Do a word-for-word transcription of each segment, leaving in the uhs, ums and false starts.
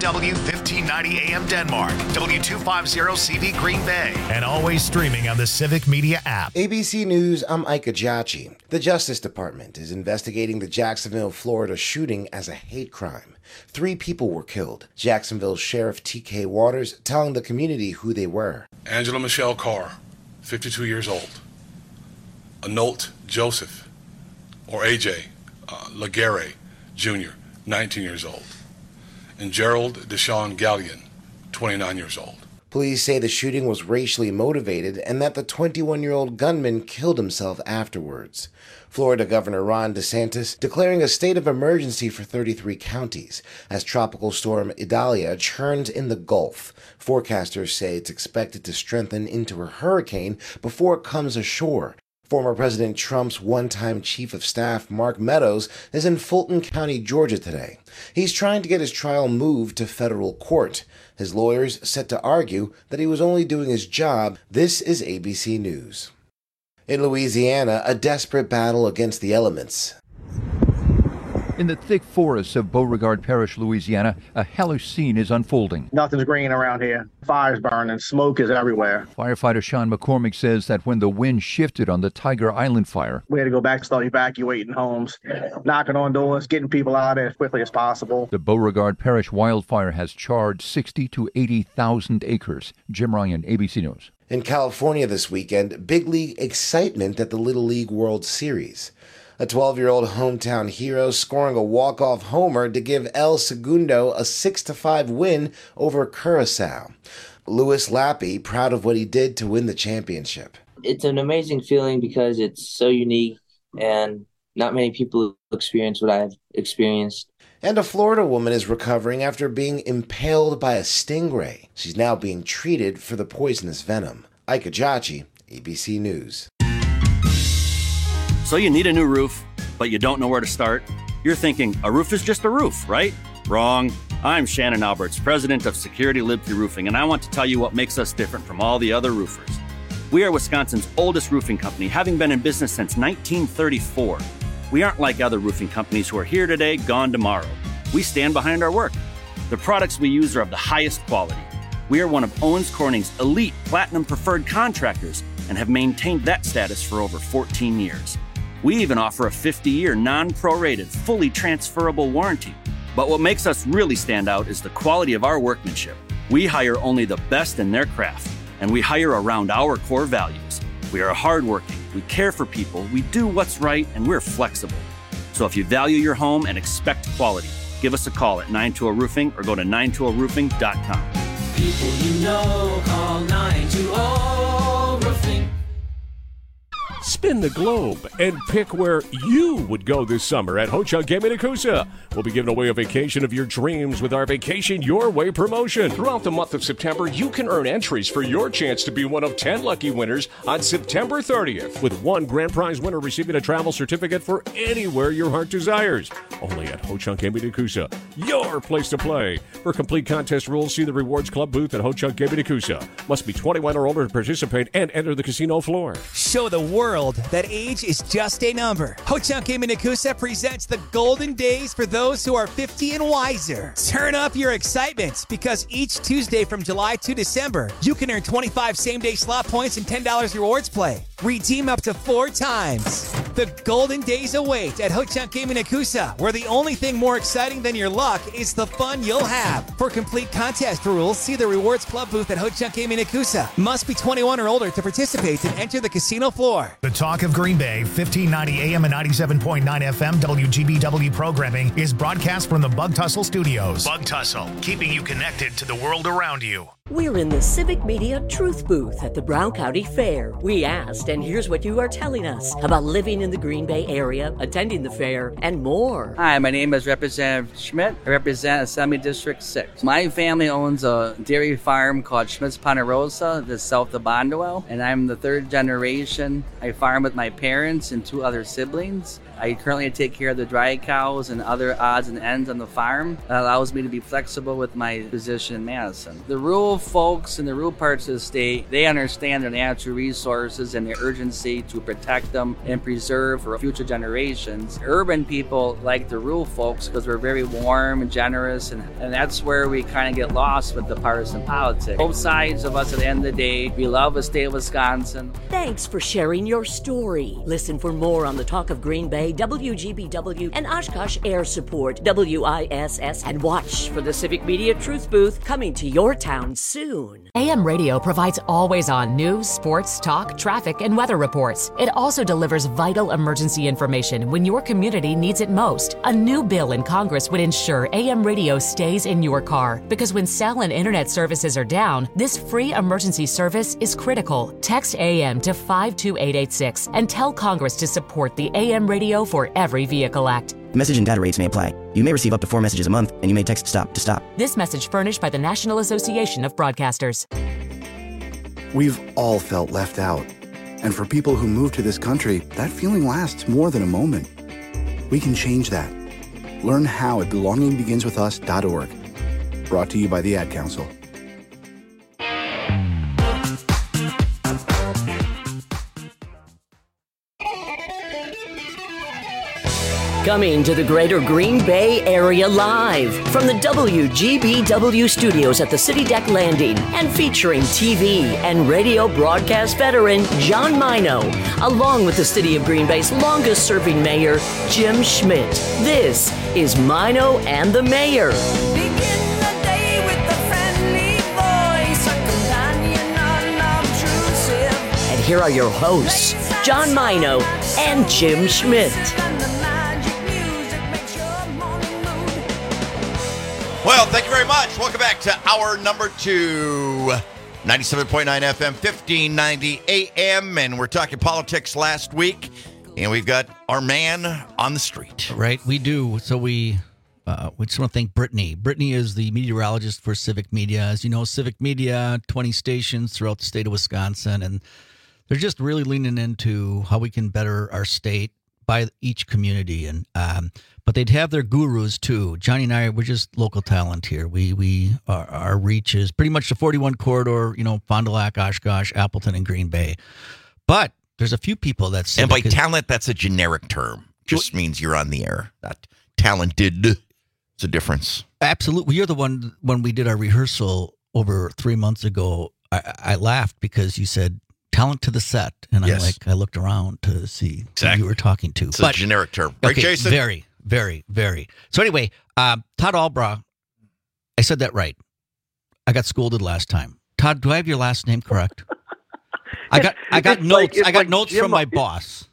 W fifteen ninety A M Denmark, W two fifty C V Green Bay, and always streaming on the Civic Media app. A B C News, I'm Ike Ajachi. The Justice Department is investigating the Jacksonville, Florida shooting as a hate crime. Three people were killed. Jacksonville Sheriff T K Waters telling the community who they were. Angela Michelle Carr, fifty-two years old. Anolt Joseph, or A J, uh, Laguerre Junior, nineteen years old. And Gerald Deshawn Gallion, twenty-nine years old. Police say the shooting was racially motivated and that the twenty-one-year-old gunman killed himself afterwards. Florida Governor Ron DeSantis declaring a state of emergency for thirty-three counties as Tropical Storm Idalia churns in the Gulf. Forecasters say it's expected to strengthen into a hurricane before it comes ashore. Former President Trump's one-time chief of staff, Mark Meadows, is in Fulton County, Georgia today. He's trying to get his trial moved to federal court. His lawyers set to argue that he was only doing his job. This is A B C News. In Louisiana, a desperate battle against the elements. In the thick forests of Beauregard Parish, Louisiana, a hellish scene is unfolding. Nothing's green around here. Fire's burning. Smoke is everywhere. Firefighter Sean McCormick says that when the wind shifted on the Tiger Island fire, we had to go back and start evacuating homes, knocking on doors, getting people out of there as quickly as possible. The Beauregard Parish wildfire has charred sixty to eighty thousand acres. Jim Ryan, A B C News. In California this weekend, big league excitement at the Little League World Series. A twelve-year-old hometown hero scoring a walk-off homer to give El Segundo a six to five win over Curaçao. Louis Lappy proud of what he did to win the championship. It's an amazing feeling because it's so unique and not many people experience what I've experienced. And a Florida woman is recovering after being impaled by a stingray. She's now being treated for the poisonous venom. Ike Ajachi, A B C News. So you need a new roof, but you don't know where to start? You're thinking, a roof is just a roof, right? Wrong. I'm Shannon Alberts, president of Security Livery Roofing, and I want to tell you what makes us different from all the other roofers. We are Wisconsin's oldest roofing company, having been in business since nineteen thirty-four. We aren't like other roofing companies who are here today, gone tomorrow. We stand behind our work. The products we use are of the highest quality. We are one of Owens Corning's elite platinum preferred contractors and have maintained that status for over fourteen years. We even offer a fifty-year non-prorated, fully transferable warranty. But what makes us really stand out is the quality of our workmanship. We hire only the best in their craft, and we hire around our core values. We are hardworking, we care for people, we do what's right, and we're flexible. So if you value your home and expect quality, give us a call at nine two zero roofing or go to nine two zero roofing dot com. People you know, call nine two zero roofing. Spin the globe and pick where you would go this summer at Ho-Chunk Gaming Nakusa. We'll be giving away a vacation of your dreams with our Vacation Your Way promotion. Throughout the month of September, you can earn entries for your chance to be one of ten lucky winners on September thirtieth, with one grand prize winner receiving a travel certificate for anywhere your heart desires. Only at Ho-Chunk Gaming Nakusa, your place to play. For complete contest rules, see the Rewards Club booth at Ho-Chunk Gaming Nakusa. Must be twenty-one or older to participate and enter the casino floor. Show the world that age is just a number. Ho-Chunk Gaming Nakusa presents the golden days for those who are fifty and wiser. Turn up your excitement because each Tuesday from July to December, you can earn twenty-five same-day slot points and ten dollars rewards play. Redeem up to four times. The golden days await at Ho-Chunk Gaming Nakusa, where the only thing more exciting than your luck is the fun you'll have. For complete contest rules, see the Rewards Club booth at Ho-Chunk Gaming Nakusa. Must be twenty-one or older to participate and enter the casino floor. The Talk of Green Bay, fifteen ninety A M and ninety-seven point nine F M W G B W programming is broadcast from the Bug Tussle Studios. Bug Tussle, keeping you connected to the world around you. We're in the Civic Media Truth Booth at the Brown County Fair. We asked, and here's what you are telling us about living in the Green Bay area, attending the fair, and more. Hi, my name is Representative Schmidt. I represent Assembly District six. My family owns a dairy farm called Schmidt's Ponderosa, just south of Bondwell, and I'm the third generation. I farm with my parents and two other siblings. I currently take care of the dry cows and other odds and ends on the farm. That allows me to be flexible with my position in Madison. The rural folks in the rural parts of the state, they understand their natural resources and the urgency to protect them and preserve for future generations. Urban people like the rural folks because we're very warm and generous, and, and that's where we kind of get lost with the partisan politics. Both sides of us at the end of the day, we love the state of Wisconsin. Thanks for sharing your story. Listen for more on the Talk of Green Bay, W G B W, and Oshkosh Air Support, W I S S, and watch for the Civic Media Truth Booth coming to your town soon. A M Radio provides always-on news, sports, talk, traffic, and weather reports. It also delivers vital emergency information when your community needs it most. A new bill in Congress would ensure A M Radio stays in your car, because when cell and internet services are down, this free emergency service is critical. Text A M to five two eight eight six and tell Congress to support the A M Radio for Every Vehicle Act. Message and data rates may apply. You may receive up to four messages a month, and you may text STOP to stop. This message furnished by the National Association of Broadcasters. We've all felt left out. And for people who move to this country, that feeling lasts more than a moment. We can change that. Learn how at belonging begins with us dot org. Brought to you by the Ad Council. Coming to the greater Green Bay area live from the W G B W studios at the City Deck Landing and featuring T V and radio broadcast veteran John Mino, along with the City of Green Bay's longest serving mayor, Jim Schmidt. This is Mino and the Mayor. Begin the day with a friendly voice, a companion unobtrusive. And here are your hosts, John Mino and Jim Schmidt. Well, thank you very much. Welcome back to hour number two, ninety-seven point nine F M, fifteen ninety A M, and we're talking politics last week, and we've got our man on the street. Right, we do. So we uh, we just want to thank Brittany. Brittany is the meteorologist for Civic Media. As you know, Civic Media, twenty stations throughout the state of Wisconsin, and they're just really leaning into how we can better our state by each community. And um, but they'd have their gurus too. Johnny and I, we're just local talent here. We we our, our reach is pretty much the forty-one corridor. You know, Fond du Lac, Oshkosh, Appleton, and Green Bay. But there's a few people that and by talent, that's a generic term. Just means you're on the air. Not talented. It's a difference. Absolutely. You're the one when we did our rehearsal over three months ago. I, I laughed because you said talent to the set, and Yes. I like I looked around to see Exactly. who you were talking to. It's a generic term. Right, okay, Jason? Very, very, very. So anyway, um, Todd Albra, I said that right. I got scolded last time. Todd, do I have your last name correct? I got I got It's notes. like- it's I got like notes Jim- from my it's- boss.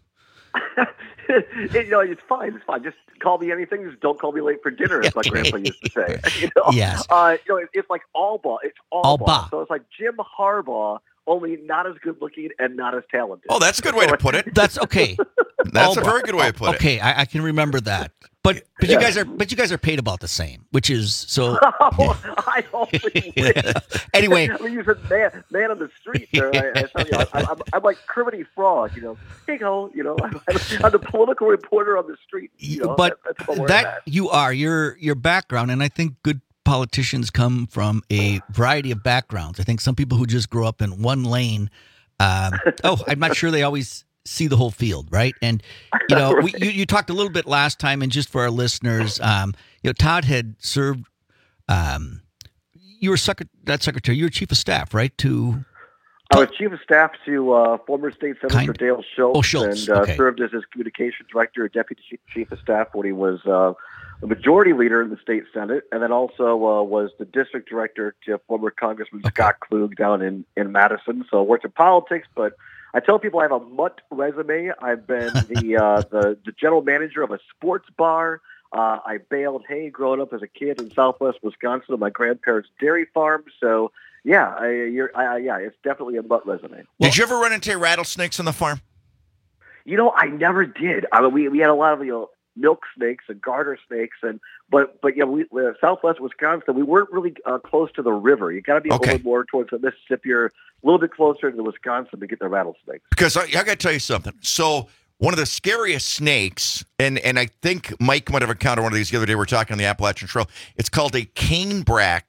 It- you know, it's fine. It's fine. Just call me anything. Just don't call me late for dinner, as my grandpa used to say. You know? Yes. Uh, you know, it, it's like Albaugh. It's Albaugh. Albaugh. So it's like Jim Harbaugh, only not as good looking and not as talented. Oh, that's a good way to put it. That's okay. That's a Albaugh. very good way to put it. Okay, I, I can remember that. But but you guys are but you guys are paid about the same, which is so. I only wish. Anyway. I mean, you said man, man on the street there. I, I tell you, I, I'm, I'm like Criminy Frog. You know, hey go. You know, I'm, I'm the political reporter on the street. You know, but that, that's where I'm that at. you are your your background, and I think good politicians come from a variety of backgrounds. I think some people who just grow up in one lane. Um, oh, I'm not sure they always see the whole field, right? And you know, we, you you talked a little bit last time, and just for our listeners, um, you know, Todd had served. Um, you were secret that secretary. You were chief of staff, right? To I was chief of staff to uh, former state senator Kind- Dale Schultz, Oh, Schultz, and uh, okay. served as his communications director and deputy chief, chief of staff when he was uh, the majority leader in the state senate, and then also uh, was the district director to former Congressman Scott Klug down in, in Madison. So I worked in politics, but I tell people I have a mutt resume. I've been the uh, the, the general manager of a sports bar. Uh, I baled hay growing up as a kid in Southwest Wisconsin on my grandparents' dairy farm. So yeah, I, you're, I, I, yeah, it's definitely a butt resume. Did you ever run into rattlesnakes on the farm? You know, I never did. I mean, we we had a lot of you know milk snakes and garter snakes, and but but yeah, we uh, Southwest Wisconsin. We weren't really uh, close to the river. You got to be Okay. a little more towards the Mississippi or a little bit closer to the Wisconsin to get the rattlesnakes. Because I, I got to tell you something. So one of the scariest snakes, and, and I think Mike might have encountered one of these the other day. We were talking on the Appalachian Trail. It's called a caneback,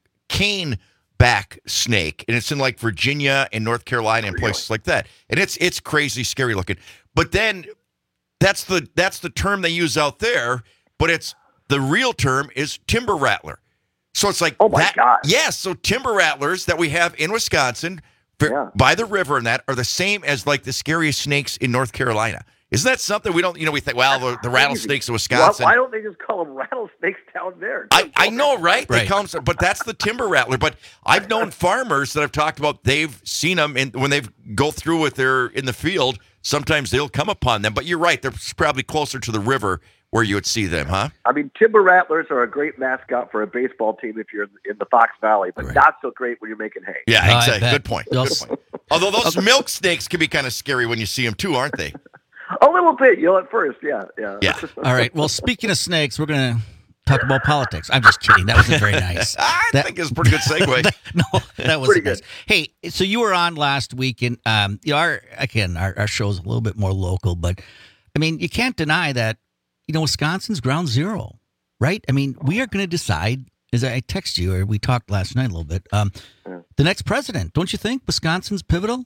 caneback snake, and it's in like Virginia and North Carolina and places like that. And it's it's crazy, scary looking. But then that's the that's the term they use out there. But it's the real term is timber rattler. So it's like, oh my that, God, yes. So timber rattlers that we have in Wisconsin yeah. by the river and that are the same as like the scariest snakes in North Carolina. Isn't that something we don't, you know, we think, well, the, the rattlesnakes of Wisconsin. Why, why don't they just call them rattlesnakes down there? I, I know, right? They Right. call them, but that's the timber rattler. But I've known farmers that I've talked about, they've seen them in, when they go through with their, in the field, sometimes they'll come upon them. But you're right, they're probably closer to the river where you would see them, huh? I mean, timber rattlers are a great mascot for a baseball team if you're in the Fox Valley, but right. not so great when you're making hay. Yeah, exactly. Good point. Good point. Although those Okay. milk snakes can be kind of scary when you see them too, aren't they? A little bit, you know, at first, yeah, yeah. Yeah. All right. Well, speaking of snakes, we're going to talk about politics. I'm just kidding. That wasn't very nice. I That- think it's a pretty good segue. that, no, that wasn't Pretty nice. Hey, so you were on last week, and um, you know, our again, our, our show's a little bit more local, but I mean, you can't deny that, you know, Wisconsin's ground zero, right? I mean, we are going to decide, as I text you, or we talked last night a little bit, um, Yeah. the next president. Don't you think Wisconsin's pivotal?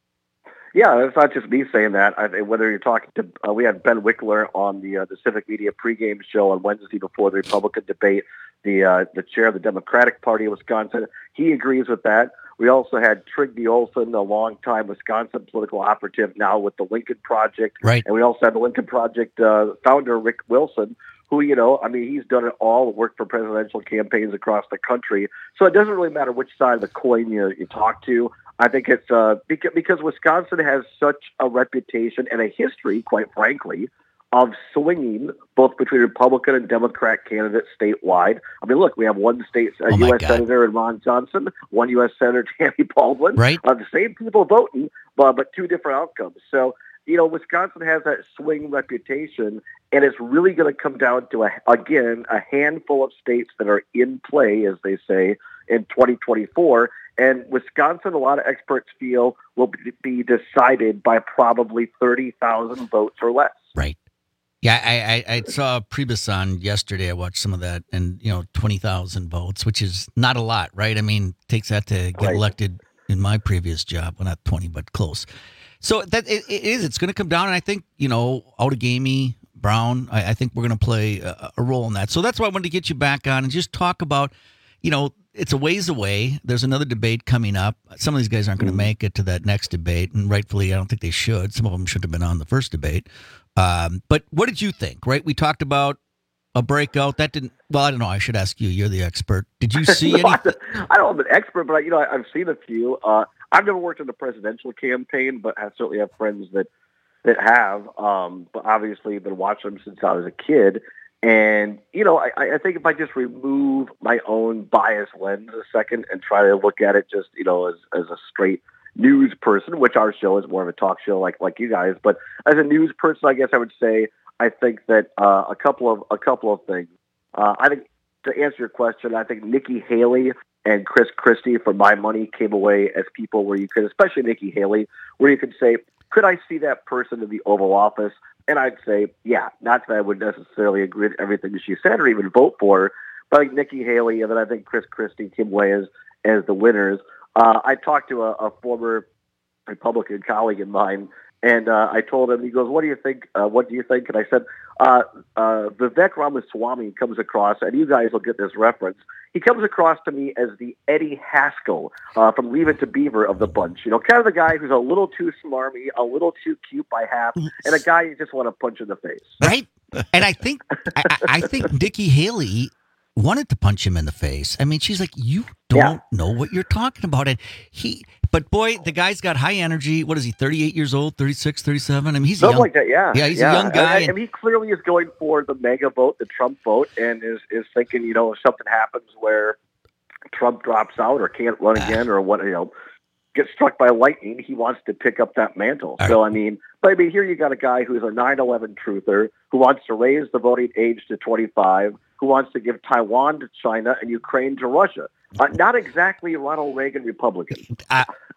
Yeah, it's not just me saying that. I, whether you're talking to, uh, we had Ben Wickler on the uh, the Civic Media pregame show on Wednesday before the Republican debate. The uh, the chair of the Democratic Party of Wisconsin, he agrees with that. We also had Trygve Olson, a longtime Wisconsin political operative, now with the Lincoln Project. Right. And we also had the Lincoln Project uh, founder, Rick Wilson, who, you know, I mean, he's done it all, worked for presidential campaigns across the country. So it doesn't really matter which side of the coin you, you talk to. I think it's uh, because, because Wisconsin has such a reputation and a history, quite frankly, of swinging both between Republican and Democrat candidates statewide. I mean, look, we have one state uh, Oh, my U S God. Senator in Ron Johnson, one U S Senator Tammy Baldwin. Right. Uh, the same people voting, but, but two different outcomes. So, you know, Wisconsin has that swing reputation, and it's really going to come down to, a, again, a handful of states that are in play, as they say, in twenty twenty-four. And Wisconsin, a lot of experts feel, will be decided by probably thirty thousand votes or less. Right. Yeah, I, I, I saw Priebus on yesterday. I watched some of that, and, you know, twenty thousand votes, which is not a lot, right? I mean, it takes that to get Right. elected in my previous job. Well, not twenty, but close. So that it, it is. It's going to come down, and I think, you know, Outagamie, Brown, I, I think we're going to play a, a role in that. So that's why I wanted to get you back on and just talk about, you know, it's a ways away. There's another debate coming up. Some of these guys aren't going to make it to that next debate, and rightfully, I don't think they should. Some of them should have been on the first debate. Um, but what did you think, right? We talked about a breakout. That didn't, well, I don't know. I should ask you. You're the expert. Did you see No, any? I I don't know, I'm an expert, but, I, you know, I, I've seen a few. Uh, I've never worked in a presidential campaign, but I certainly have friends that, that have. Um, but obviously been watching them since I was a kid. And, you know, I, I think if I just remove my own bias lens a second and try to look at it just, you know, as, as a straight news person, which our show is more of a talk show like, like you guys, but as a news person, I guess I would say, I think that uh, a couple of, a couple of things. Uh, I think to answer your question, I think Nikki Haley and Chris Christie, for my money, came away as people where you could, especially Nikki Haley, where you could say, could I see that person in the Oval Office? And I'd say, yeah, not that I would necessarily agree with everything that she said or even vote for her, but I think Nikki Haley and then I think Chris Christie came away as, as the winners. Uh, I talked to a, a former Republican colleague of mine, and uh, I told him, he goes, what do you think? Uh, what do you think? And I said, uh, uh, Vivek Ramaswamy comes across, and you guys will get this reference, he comes across to me as the Eddie Haskell uh, from Leave It to Beaver of the bunch. You know, kind of the guy who's a little too smarmy, a little too cute by half, and a guy you just want to punch in the face. Right? And I think I, I think Nikki Haley wanted to punch him in the face. I mean, she's like, you don't Yeah. know what you're talking about. And he, but boy, the guy's got high energy. What is he, thirty-eight years old, thirty-six, thirty-seven? I mean, he's a Something young, like that, yeah. Yeah, he's yeah. a young guy. And, and he clearly is going for the mega vote, the Trump vote, and is, is thinking, you know, if something happens where Trump drops out or can't run again or what, you know, gets struck by lightning, he wants to pick up that mantle. All so, I mean, but I mean, here you got a guy who's a nine eleven truther who wants to raise the voting age to twenty-five, who wants to give Taiwan to China and Ukraine to Russia. Uh, not exactly Ronald Reagan Republican. I,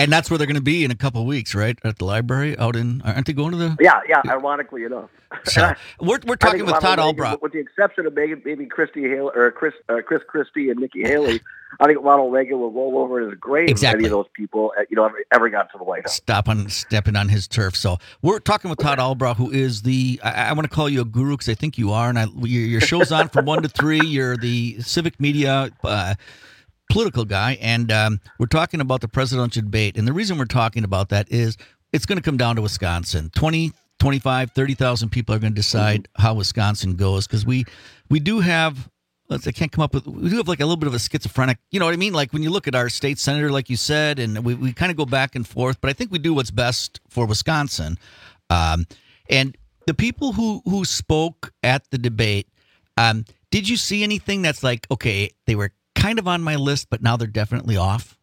And that's where they're going to be in a couple of weeks, right? At the library out in, aren't they going to the? Yeah, yeah, ironically enough. So, we're we're talking with Todd Albrock. With the exception of maybe, maybe Christy Haley, or Chris, uh, Chris Christie and Nikki Haley, I think Ronald Reagan will roll over in his grave Exactly. if any of those people, uh, you know, ever, ever got to the White House. Stop on stepping on his turf. So we're talking with Todd Albrock, who is the, I, I want to call you a guru because I think you are. And I, your, your show's on from one to three. You're the civic media uh, political guy. And um, we're talking about the presidential debate. And the reason we're talking about that is it's going to come down to Wisconsin. twenty, twenty-five, thirty thousand people are going to decide mm-hmm. how Wisconsin goes because we, we do have, let's, I can't come up with, we do have like a little bit of a schizophrenic, you know what I mean? Like when you look at our state senator, like you said, and we, we kind of go back and forth, but I think we do what's best for Wisconsin. Um, and the people who, who spoke at the debate, um, did you see anything that's like, okay, they were kind of on my list, but now they're definitely off?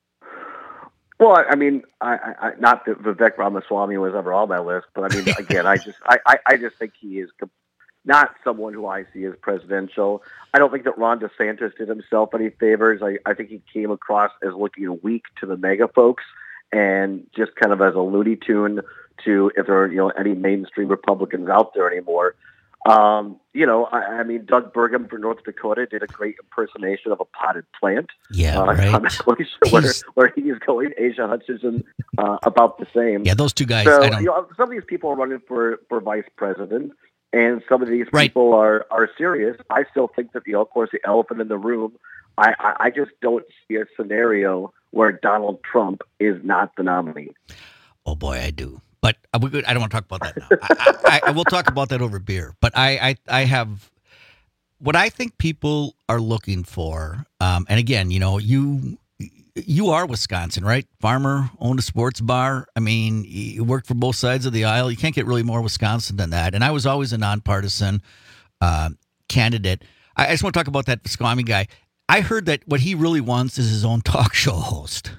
Well, I mean, I, I, not that Vivek Ramaswamy was ever on my list, but I mean, again, I just, I, I, I just think he is not someone who I see as presidential. I don't think that Ron DeSantis did himself any favors. I, I think he came across as looking weak to the mega folks and just kind of as a Looney Tune to if there are, you know, any mainstream Republicans out there anymore. Um, you know, I, I mean, Doug Burgum for North Dakota did a great impersonation of a potted plant. Yeah, uh, right. I'm not really sure where, where he is going. Asia Hutchinson, uh, about the same. Yeah, those two guys. So, I don't... you know, some of these people are running for, for vice president, and some of these right. people are, are serious. I still think that, you know, of course, the elephant in the room, I, I, I just don't see a scenario where Donald Trump is not the nominee. Oh, boy, I do. But we could, I don't want to talk about that now. I, I, I will talk about that over beer. But I, I, I have what I think people are looking for. Um, and again, you know, you you are Wisconsin, right? Farmer, owned a sports bar. I mean, you worked for both sides of the aisle. You can't get really more Wisconsin than that. And I was always a nonpartisan uh, candidate. I, I just want to talk about that Swami guy. I heard that what he really wants is his own talk show host.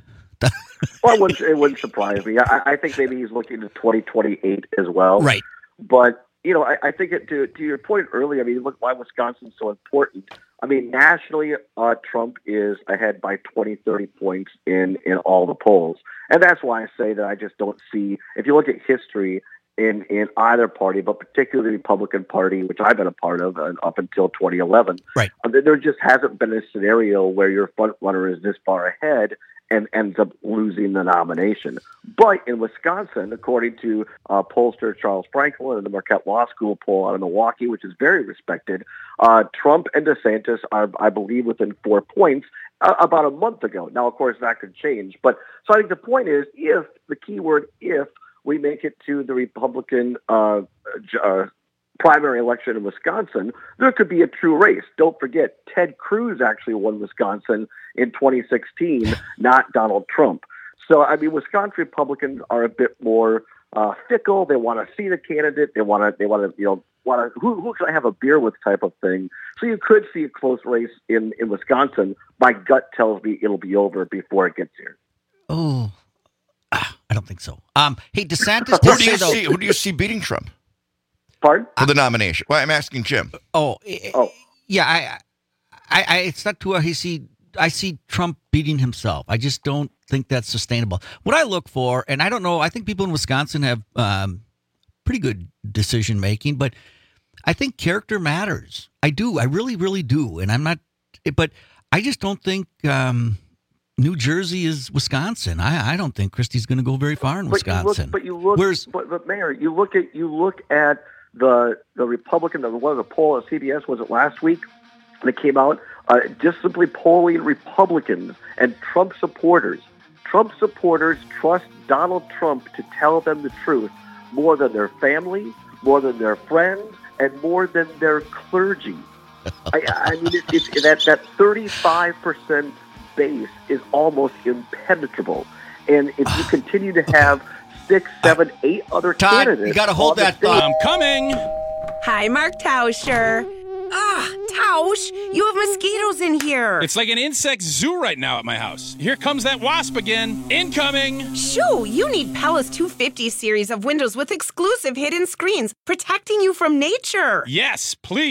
Well, it wouldn't, it wouldn't surprise me. I, I think maybe he's looking to twenty twenty-eight as well. Right. But, you know, I, I think it, to, to your point earlier, I mean, look why Wisconsin's so important. I mean, nationally, uh, Trump is ahead by twenty, thirty points in, in all the polls. And that's why I say that I just don't see, if you look at history in, in either party, but particularly the Republican Party, which I've been a part of uh, up until twenty eleven, right. uh, there just hasn't been a scenario where your front runner is this far ahead and ends up losing the nomination. But in Wisconsin, according to uh, pollster Charles Franklin and the Marquette Law School poll out of Milwaukee, which is very respected, uh, Trump and DeSantis are, I believe, within four points uh, about a month ago. Now, of course, that could change. But so I think the point is, if, the key word, if we make it to the Republican uh, uh, primary election in Wisconsin, there could be a true race. Don't forget, Ted Cruz actually won Wisconsin in twenty sixteen, not Donald Trump. So, I mean, Wisconsin Republicans are a bit more uh, fickle. They want to see the candidate. They want to, they want to, you know, want to, who, who can I have a beer with type of thing. So you could see a close race in, in Wisconsin. My gut tells me it'll be over before it gets here. Oh, ah, I don't think so. Um, hey, DeSantis, who do you see? Who do you see beating Trump? Pardon? For the nomination. Well, I'm asking Jim. Oh, oh. yeah. I, I, I, it's not too. I see. I see Trump beating himself. I just don't think that's sustainable. What I look for, and I don't know. I think people in Wisconsin have um, pretty good decision making, but I think character matters. I do. I really, really do. And I'm not. But I just don't think. Um, New Jersey is Wisconsin. I, I don't think Christie's going to go very far in but Wisconsin. You look, but you look, Where's, but, but Mayor, you look at you look at the the Republican. The one of the poll at C B S was it last week? And it came out uh, just simply polling Republicans and Trump supporters. Trump supporters trust Donald Trump to tell them the truth more than their family, more than their friends, and more than their clergy. I, I mean, it, it's that that thirty-five percent base is almost impenetrable. And if you continue to have six, seven, eight other Todd, candidates... you got to hold that thought. I'm coming. Hi, Mark Tauscher. Ah, Tausch, you have mosquitoes in here. It's like an insect zoo right now at my house. Here comes that wasp again. Incoming. Shoo, you need Palace two fifty series of windows with exclusive hidden screens protecting you from nature. Yes, please.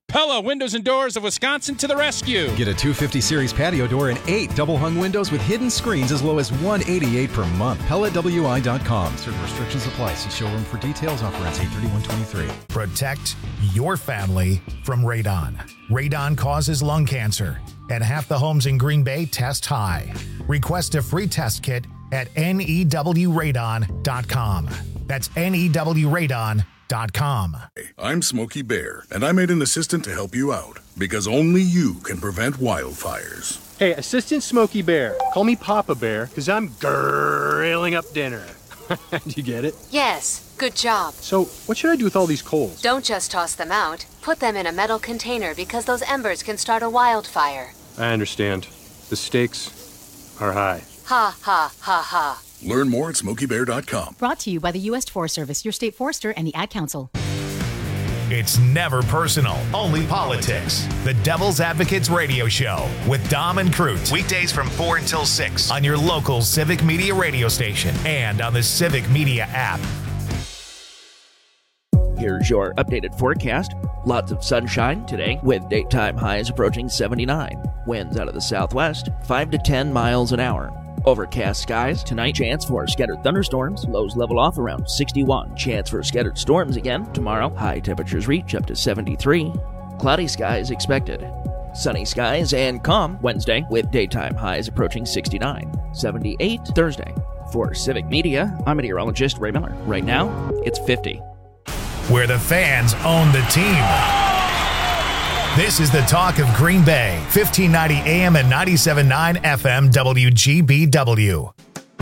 Pella Windows and Doors of Wisconsin to the rescue. Get a two fifty series patio door and eight double-hung windows with hidden screens as low as one hundred eighty-eight dollars per month. Pella W I dot com. Certain restrictions apply. See showroom for details. Offer ends eight thirty-one twenty-three. Protect your family from radon. Radon causes lung cancer, and half the homes in Green Bay test high. Request a free test kit at N E W radon dot com. That's N E W radon dot com. I'm Smokey Bear, and I made an assistant to help you out, because only you can prevent wildfires. Hey, Assistant Smokey Bear, call me Papa Bear, because I'm grilling up dinner. Do you get it? Yes, good job. So, what should I do with all these coals? Don't just toss them out. Put them in a metal container because those embers can start a wildfire. I understand. The stakes are high. Ha, ha, ha, ha. Learn more at Smokey Bear dot com. Brought to you by the U S Forest Service, your state forester, and the Ad Council. It's never personal, only politics. The Devil's Advocates Radio Show with Dom and Crute. Weekdays from four until six on your local Civic Media radio station and on the Civic Media app. Here's your updated forecast. Lots of sunshine today with daytime highs approaching seventy-nine. Winds out of the southwest, five to ten miles an hour. Overcast skies tonight, chance for scattered thunderstorms. Lows level off around sixty-one. Chance for scattered storms again tomorrow. High temperatures reach up to seventy-three. Cloudy skies expected. Sunny skies and calm Wednesday with daytime highs approaching sixty-nine. seventy-eight Thursday. For Civic Media, I'm meteorologist Ray Miller. Right now, it's fifty. Where the fans own the team. This is the talk of Green Bay, fifteen ninety A M and ninety-seven point nine F M W G B W.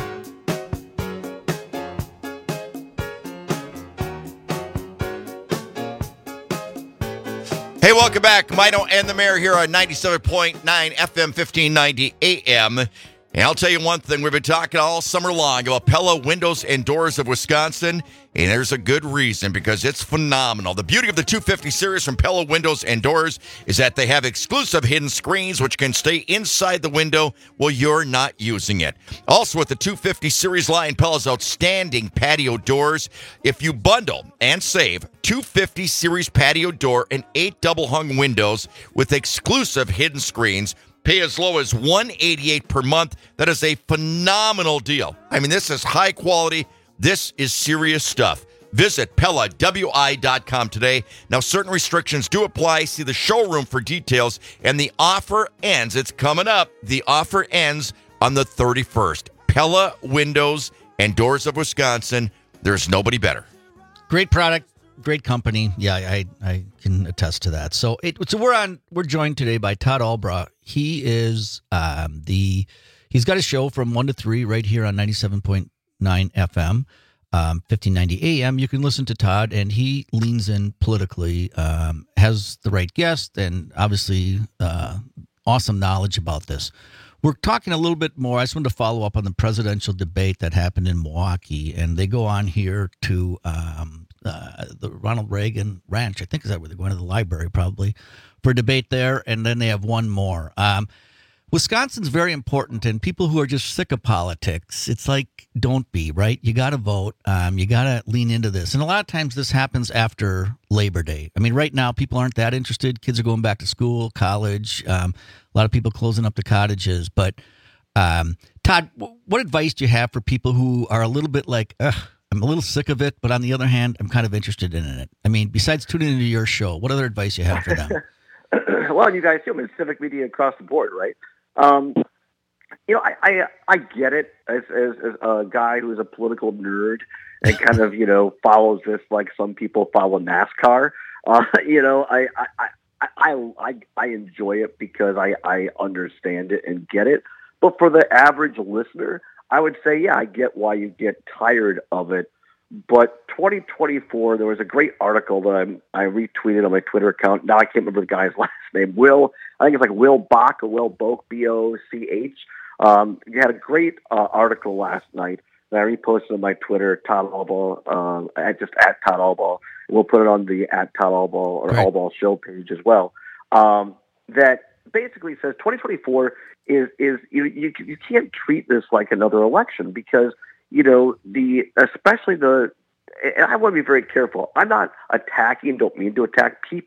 Hey, welcome back. Mino and the Mayor here on ninety-seven point nine F M, fifteen ninety A M. And I'll tell you one thing, we've been talking all summer long about Pella Windows and Doors of Wisconsin, and there's a good reason, because it's phenomenal. The beauty of the two fifty series from Pella Windows and Doors is that they have exclusive hidden screens which can stay inside the window while you're not using it. Also, with the two fifty series line, Pella's outstanding patio doors, if you bundle and save two fifty series patio door and eight double-hung windows with exclusive hidden screens, pay as low as one hundred eighty-eight dollars per month. That is a phenomenal deal. I mean, this is high quality. This is serious stuff. Visit Pella W I dot com today. Now, certain restrictions do apply. See the showroom for details. And the offer ends. It's coming up. The offer ends on the thirty-first. Pella Windows and Doors of Wisconsin. There's nobody better. Great product. Great company. Yeah, I I can attest to that. So it so we're on we're joined today by Todd Albaugh. He is um, the he's got a show from one to three right here on ninety-seven point nine F M, um, fifteen ninety A M. You can listen to Todd, and he leans in politically, um, has the right guest, and obviously uh, awesome knowledge about this. We're talking a little bit more. I just wanted to follow up on the presidential debate that happened in Milwaukee, and they go on here to um, uh, the Ronald Reagan Ranch. I think is that where they're going, to the library probably for a debate there, and then they have one more. Um, Wisconsin's very important, and people who are just sick of politics, it's like, don't be, right? You got to vote. Um, you got to lean into this. And a lot of times this happens after Labor Day. I mean, right now, people aren't that interested. Kids are going back to school, college. Um, a lot of people closing up the cottages. But, um, Todd, w- what advice do you have for people who are a little bit like, ugh, I'm a little sick of it, but on the other hand, I'm kind of interested in it? I mean, besides tuning into your show, what other advice you have for them? Well, you guys see them in civic media across the board, right? Um, you know, I, I I get it as, as as a guy who's a political nerd and kind of, you know, follows this like some people follow NASCAR. Uh, you know, I I, I I I enjoy it because I, I understand it and get it. But for the average listener, I would say, yeah, I get why you get tired of it. But twenty twenty-four, there was a great article that I'm, I retweeted on my Twitter account. Now I can't remember the guy's last name. Will, I think it's like Will Bach or Will Boch, B O C H. Um, he had a great uh, article last night that I reposted on my Twitter, Todd Albaugh, uh, at just at Todd Albaugh. We'll put it on the at Todd Albaugh or right. Albaugh show page as well. Um, that basically says twenty twenty-four is is you, you you can't treat this like another election because. You know, the especially the, and I want to be very careful. I'm not attacking, don't mean to attack people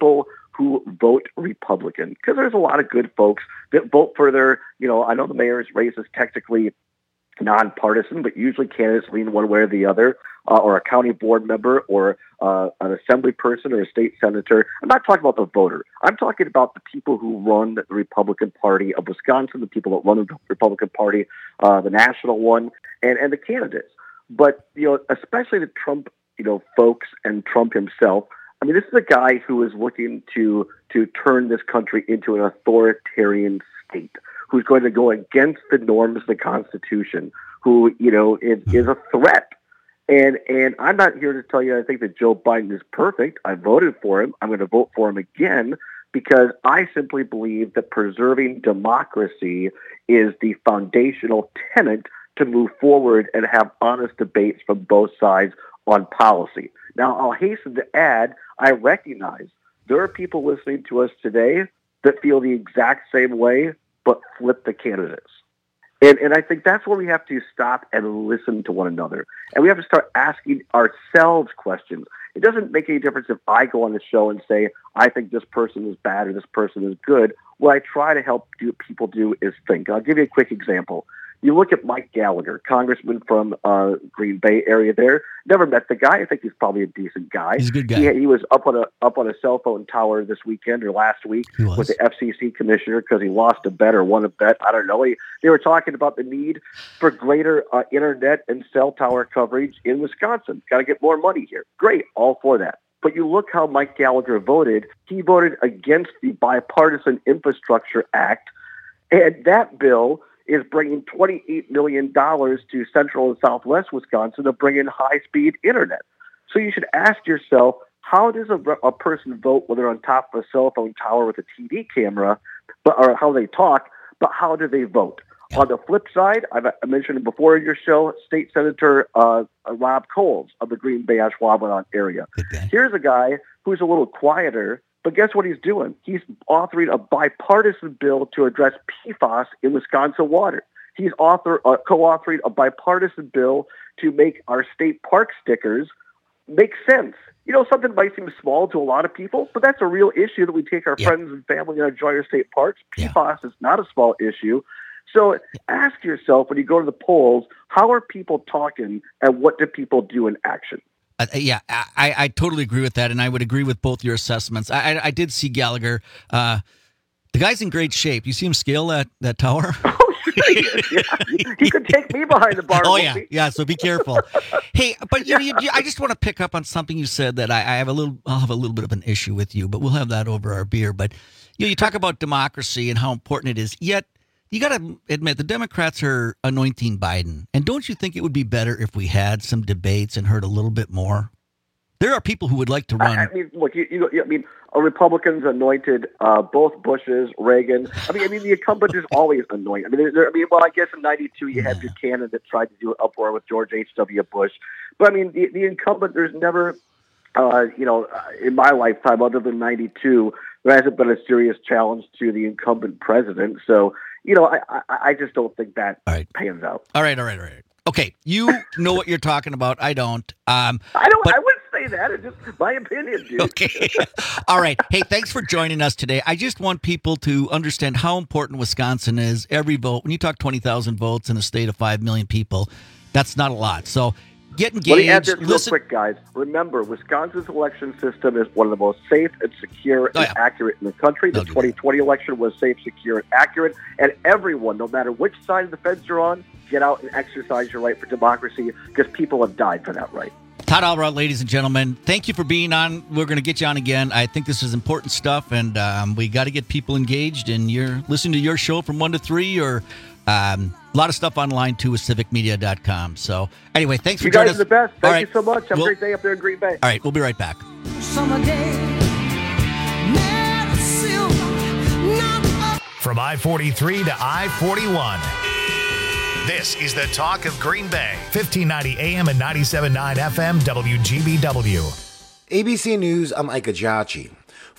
who vote Republican, because there's a lot of good folks that vote for their, you know, I know the mayor's race is technically nonpartisan, but usually candidates lean one way or the other, uh, or a county board member, or uh, an assembly person, or a state senator. I'm not talking about the voter. I'm talking about the people who run the Republican Party of Wisconsin, the people that run the Republican Party, uh, the national one, and, and the candidates. But, you know, especially the Trump, you know, folks and Trump himself, I mean, this is a guy who is looking to to turn this country into an authoritarian state, who's going to go against the norms of the Constitution, who, you know, is, is a threat. And and I'm not here to tell you I think that Joe Biden is perfect. I voted for him. I'm going to vote for him again because I simply believe that preserving democracy is the foundational tenet to move forward and have honest debates from both sides on policy. Now, I'll hasten to add, I recognize there are people listening to us today that feel the exact same way, but flip the candidates. And and I think that's where we have to stop and listen to one another. And we have to start asking ourselves questions. It doesn't make any difference if I go on the show and say, I think this person is bad or this person is good. What I try to help do, people do is think. I'll give you a quick example. You look at Mike Gallagher, congressman from uh, Green Bay area there. Never met the guy. I think he's probably a decent guy. He's a good guy. He, he was up on a up on a cell phone tower this weekend or last week with the F C C commissioner because he lost a bet or won a bet. I don't know. He, they were talking about the need for greater uh, internet and cell tower coverage in Wisconsin. Got to get more money here. Great, all for that. But you look how Mike Gallagher voted. He voted against the Bipartisan Infrastructure Act, and that bill is bringing twenty-eight million dollars to central and southwest Wisconsin to bring in high-speed internet. So you should ask yourself, how does a, a person vote when they're on top of a cell phone tower with a T V camera, but or how they talk, but how do they vote? Yeah. On the flip side, I've I mentioned it before in your show, State Senator uh, Rob Coles of the Green Bay Ashwaubenon area. Okay. Here's a guy who's a little quieter, but guess what he's doing? He's authoring a bipartisan bill to address P F A S in Wisconsin water. He's author, uh, co-authoring a bipartisan bill to make our state park stickers make sense. You know, something might seem small to a lot of people, but that's a real issue that we take our yeah. friends and family and enjoy our state parks. P F A S yeah. is not a small issue. So ask yourself when you go to the polls, how are people talking and what do people do in action? Uh, yeah, I, I totally agree with that, and I would agree with both your assessments. I, I, I did see Gallagher. Uh, the guy's in great shape. You see him scale that, that tower? Oh, sure he is. Yeah. he, he could take me behind the bar. Oh, yeah, he? yeah. So be careful. Hey, but you, you, I just want to pick up on something you said that I, I have a little. I'll have a little bit of an issue with you, but we'll have that over our beer. But you know, you talk about democracy and how important it is. Yet you got to admit the Democrats are anointing Biden, and don't you think it would be better if we had some debates and heard a little bit more? There are people who would like to run. I, I mean, look, you, you, I mean, Republicans anointed uh, both Bushes, Reagan. I mean, I mean, the incumbent is always anointed. I mean, there, I mean, well, I guess in ninety-two you had yeah. Buchanan that tried to do an uproar with George H W. Bush, but I mean, the, the incumbent. There's never, uh, you know, in my lifetime, other than ninety-two, there hasn't been a serious challenge to the incumbent president. So, you know, I, I, I just don't think that all right. pans out. All right, all right, all right. Okay, you know what you're talking about. I don't. Um, I don't. But, I wouldn't say that. It's just my opinion, dude. Okay. All right. Hey, thanks for joining us today. I just want people to understand how important Wisconsin is. Every vote. When you talk twenty thousand votes in a state of five million people, that's not a lot. So get engaged. Let me add this real listen. quick, guys. Remember, Wisconsin's election system is one of the most safe and secure and oh, yeah. accurate in the country. The twenty twenty election was safe, secure, and accurate. And everyone, no matter which side of the fence you're on, get out and exercise your right for democracy because people have died for that right. Todd Alrott, ladies and gentlemen, thank you for being on. We're going to get you on again. I think this is important stuff, and um, we got to get people engaged. And you're listening to your show from one to three, or um, a lot of stuff online, too, with civic media dot com. So anyway, thanks for you joining us. You guys are the best. Thank All you right. so much. Have we'll, a great day up there in Green Bay. All right, we'll be right back. Summer day, From I forty-three to I forty-one. This is the talk of Green Bay. fifteen ninety A M and ninety-seven point nine F M W G B W. A B C News, I'm Ike Ajachi.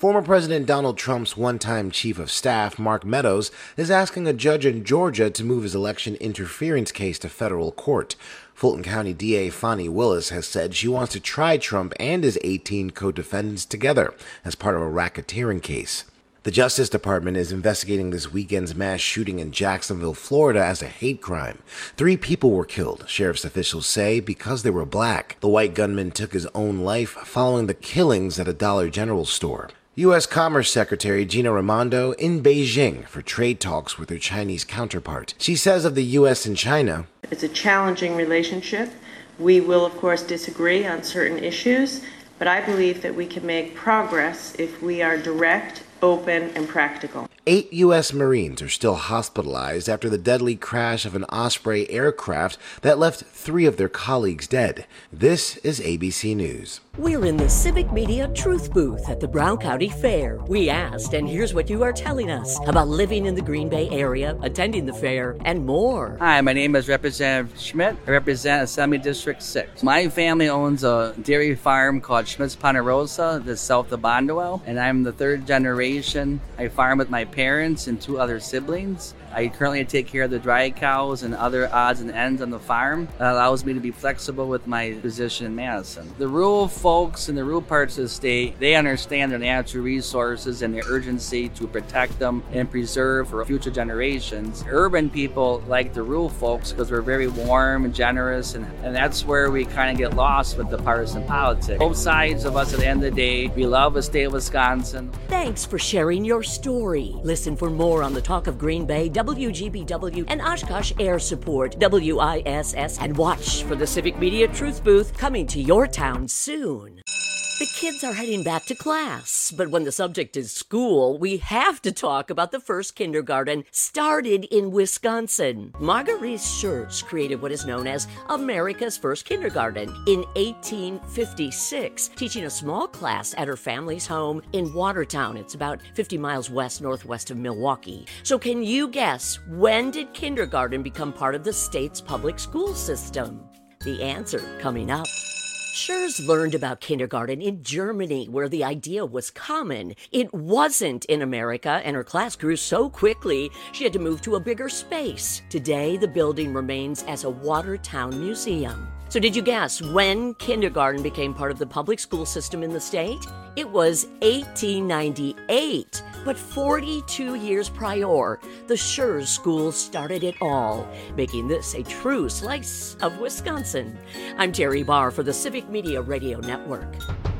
Former President Donald Trump's one-time chief of staff, Mark Meadows, is asking a judge in Georgia to move his election interference case to federal court. Fulton County D A Fani Willis has said she wants to try Trump and his eighteen co-defendants together as part of a racketeering case. The Justice Department is investigating this weekend's mass shooting in Jacksonville, Florida as a hate crime. Three people were killed, sheriff's officials say, because they were black. The white gunman took his own life following the killings at a Dollar General store. U S Commerce Secretary Gina Raimondo in Beijing for trade talks with her Chinese counterpart. She says of the U S and China, "It's a challenging relationship. We will, of course, disagree on certain issues, but I believe that we can make progress if we are direct, open, and practical." Eight U S Marines are still hospitalized after the deadly crash of an Osprey aircraft that left three of their colleagues dead. This is A B C News. We're in the Civic Media Truth Booth at the Brown County Fair. We asked, and here's what you are telling us about living in the Green Bay area, attending the fair, and more. Hi, my name is Representative Schmidt. I represent Assembly District six. My family owns a dairy farm called Schmidt's Ponderosa, that's south of Bondwell, and I'm the third generation. I farm with my parents and two other siblings. I currently take care of the dry cows and other odds and ends on the farm. That allows me to be flexible with my position in Madison. The rural folks in the rural parts of the state, they understand their natural resources and the urgency to protect them and preserve for future generations. Urban people like the rural folks because we're very warm and generous, and, and that's where we kind of get lost with the partisan politics. Both sides of us at the end of the day, we love the state of Wisconsin. Thanks for sharing your story. Listen for more on the Talk of Green Bay, W G B W, and Oshkosh Air Support, W I S S, and watch for the Civic Media Truth Booth coming to your town soon. The kids are heading back to class, but when the subject is school, we have to talk about the first kindergarten started in Wisconsin. Marguerite Schurz created what is known as America's first kindergarten in eighteen fifty-six, teaching a small class at her family's home in Watertown. It's about fifty miles west-northwest of Milwaukee. So can you guess, when did kindergarten become part of the state's public school system? The answer coming up. Schurz learned about kindergarten in Germany, where the idea was common. It wasn't in America, and her class grew so quickly, she had to move to a bigger space. Today, the building remains as a Watertown museum. So did you guess when kindergarten became part of the public school system in the state? It was eighteen ninety-eight, but forty-two years prior, the Schurz School started it all, making this a true slice of Wisconsin. I'm Terry Barr for the Civic Media Radio Network.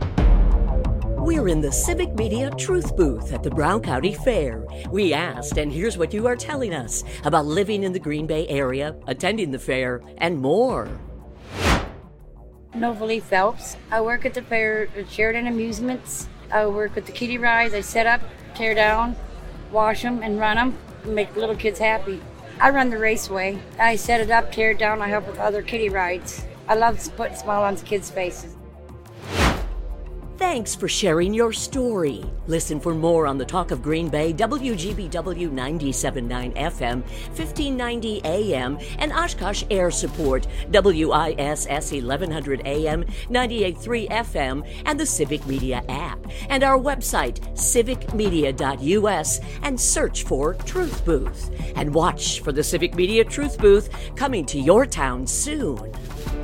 We're in the Civic Media Truth Booth at the Brown County Fair. We asked, and here's what you are telling us about living in the Green Bay area, attending the fair, and more. Novalee Phelps. I work at the fair at Sheridan Amusements. I work with the kiddie rides. I set up, tear down, wash them, and run them, and make little kids happy. I run the raceway. I set it up, tear it down. I help with other kiddie rides. I love putting a smile on kids' faces. Thanks for sharing your story. Listen for more on the Talk of Green Bay, W G B W ninety-seven point nine F M, fifteen ninety A M, and Oshkosh Air Support, W I S S eleven hundred A M, ninety-eight point three F M, and the Civic Media app, and our website, civic media dot U S, and search for Truth Booth. And watch for the Civic Media Truth Booth coming to your town soon.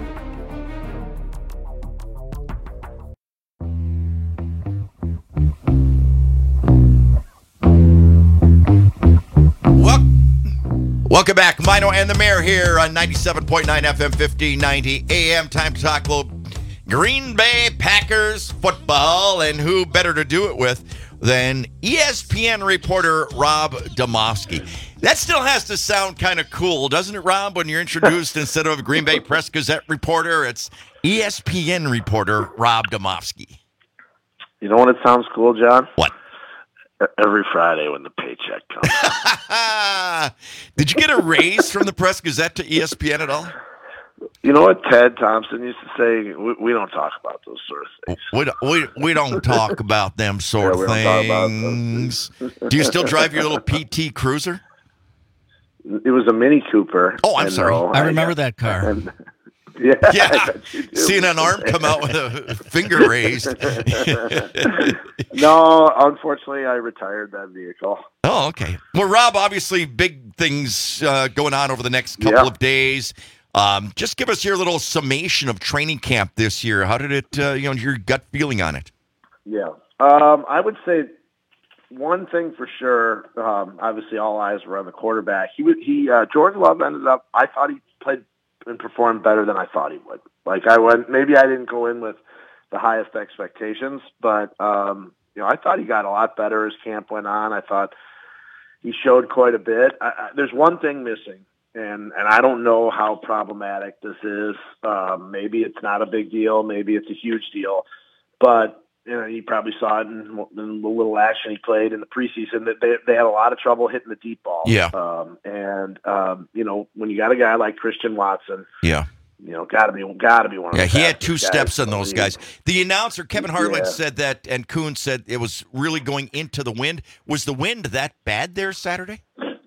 Welcome back. Mino and the Mayor here on ninety-seven point nine F M, fifteen ninety A M. Time to talk a little Green Bay Packers football, and who better to do it with than E S P N reporter Rob Demovsky. That still has to sound kind of cool, doesn't it, Rob, when you're introduced instead of Green Bay Press Gazette reporter, it's E S P N reporter Rob Demovsky. You know what it sounds cool, John? What? Every Friday when the paycheck comes. Did you get a raise from the Press Gazette to E S P N at all? You know what Ted Thompson used to say? We, we don't talk about those sort of things. We don't, we, we don't talk about them sort yeah, of things. Do you still drive your little P T Cruiser? It was a Mini Cooper. Oh, I'm sorry. I remember I, that car. And, Yeah, yeah. Seeing an arm come out with a finger raised. No, unfortunately, I retired that vehicle. Oh, okay. Well, Rob, obviously, big things uh, going on over the next couple Yeah. of days. Um, just give us your little summation of training camp this year. How did it, uh, you know, your gut feeling on it? Yeah. Um, I would say one thing for sure, um, obviously all eyes were on the quarterback. He would, he, uh, Jordan Love ended up, I thought he played and performed better than I thought he would. Like I went, maybe I didn't go in with the highest expectations, but, um, you know, I thought he got a lot better as camp went on. I thought he showed quite a bit. I, I, there's one thing missing, and, and I don't know how problematic this is. Um, maybe it's not a big deal. Maybe it's a huge deal, but you know, you probably saw it in, in the little action he played in the preseason that they, they had a lot of trouble hitting the deep ball. Yeah. Um, and, um, you know, when you got a guy like Christian Watson, Yeah. you know, gotta be, gotta be one of Yeah, the he had fastest two guys steps on in the those league. guys. The announcer, Kevin Harlan, Yeah. said that, and Kuhn said it was really going into the wind. Was the wind that bad there Saturday?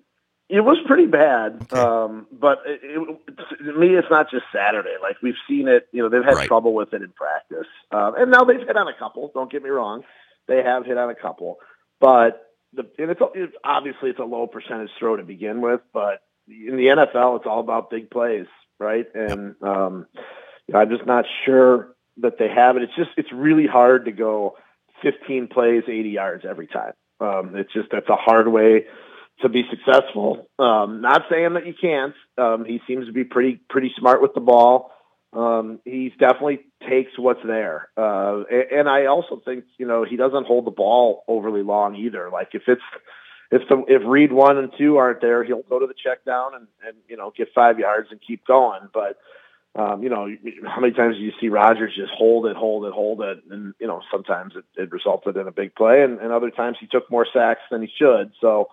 It was pretty bad, um, but it, it, to me, it's not just Saturday. Like we've seen it, you know, they've had Right. trouble with it in practice, um, and now they've hit on a couple. Don't get me wrong, they have hit on a couple, but the and it's, it's obviously it's a low percentage throw to begin with. But in the N F L, it's all about big plays, right? And um, you know, I'm just not sure that they have it. It's just it's really hard to go fifteen plays, eighty yards every time. Um, it's just that's a hard way to be successful. Um, not saying that you can't. Um, he seems to be pretty pretty smart with the ball. Um, he definitely takes what's there. Uh, and, and I also think, you know, he doesn't hold the ball overly long either. Like if it's if the if read one and two aren't there, he'll go to the check down and, and you know, get five yards and keep going. But um, you know, how many times do you see Rodgers just hold it, hold it, hold it? And, you know, sometimes it, it resulted in a big play and, and other times he took more sacks than he should. So,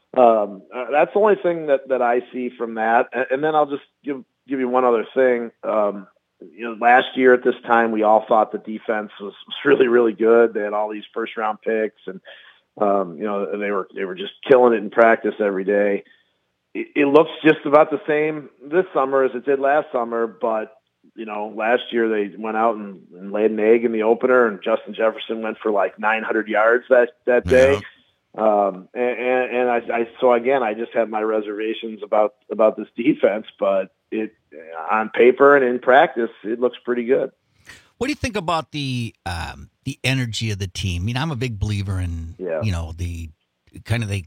Um, uh, that's the only thing that, that I see from that. And, and then I'll just give, give you one other thing. Um, you know, last year at this time, we all thought the defense was, was really, really good. They had all these first round picks and, um, you know, they were, they were just killing it in practice every day. It, it looks just about the same this summer as it did last summer, but you know, last year they went out and, and laid an egg in the opener and Justin Jefferson went for like nine hundred yards that, that day. Yeah. Um, and, and, and I, I, so again, I just have my reservations about, about this defense, but it on paper and in practice, it looks pretty good. What do you think about the um, the energy of the team? I mean, I'm a big believer in, Yeah. you know, the kind of the,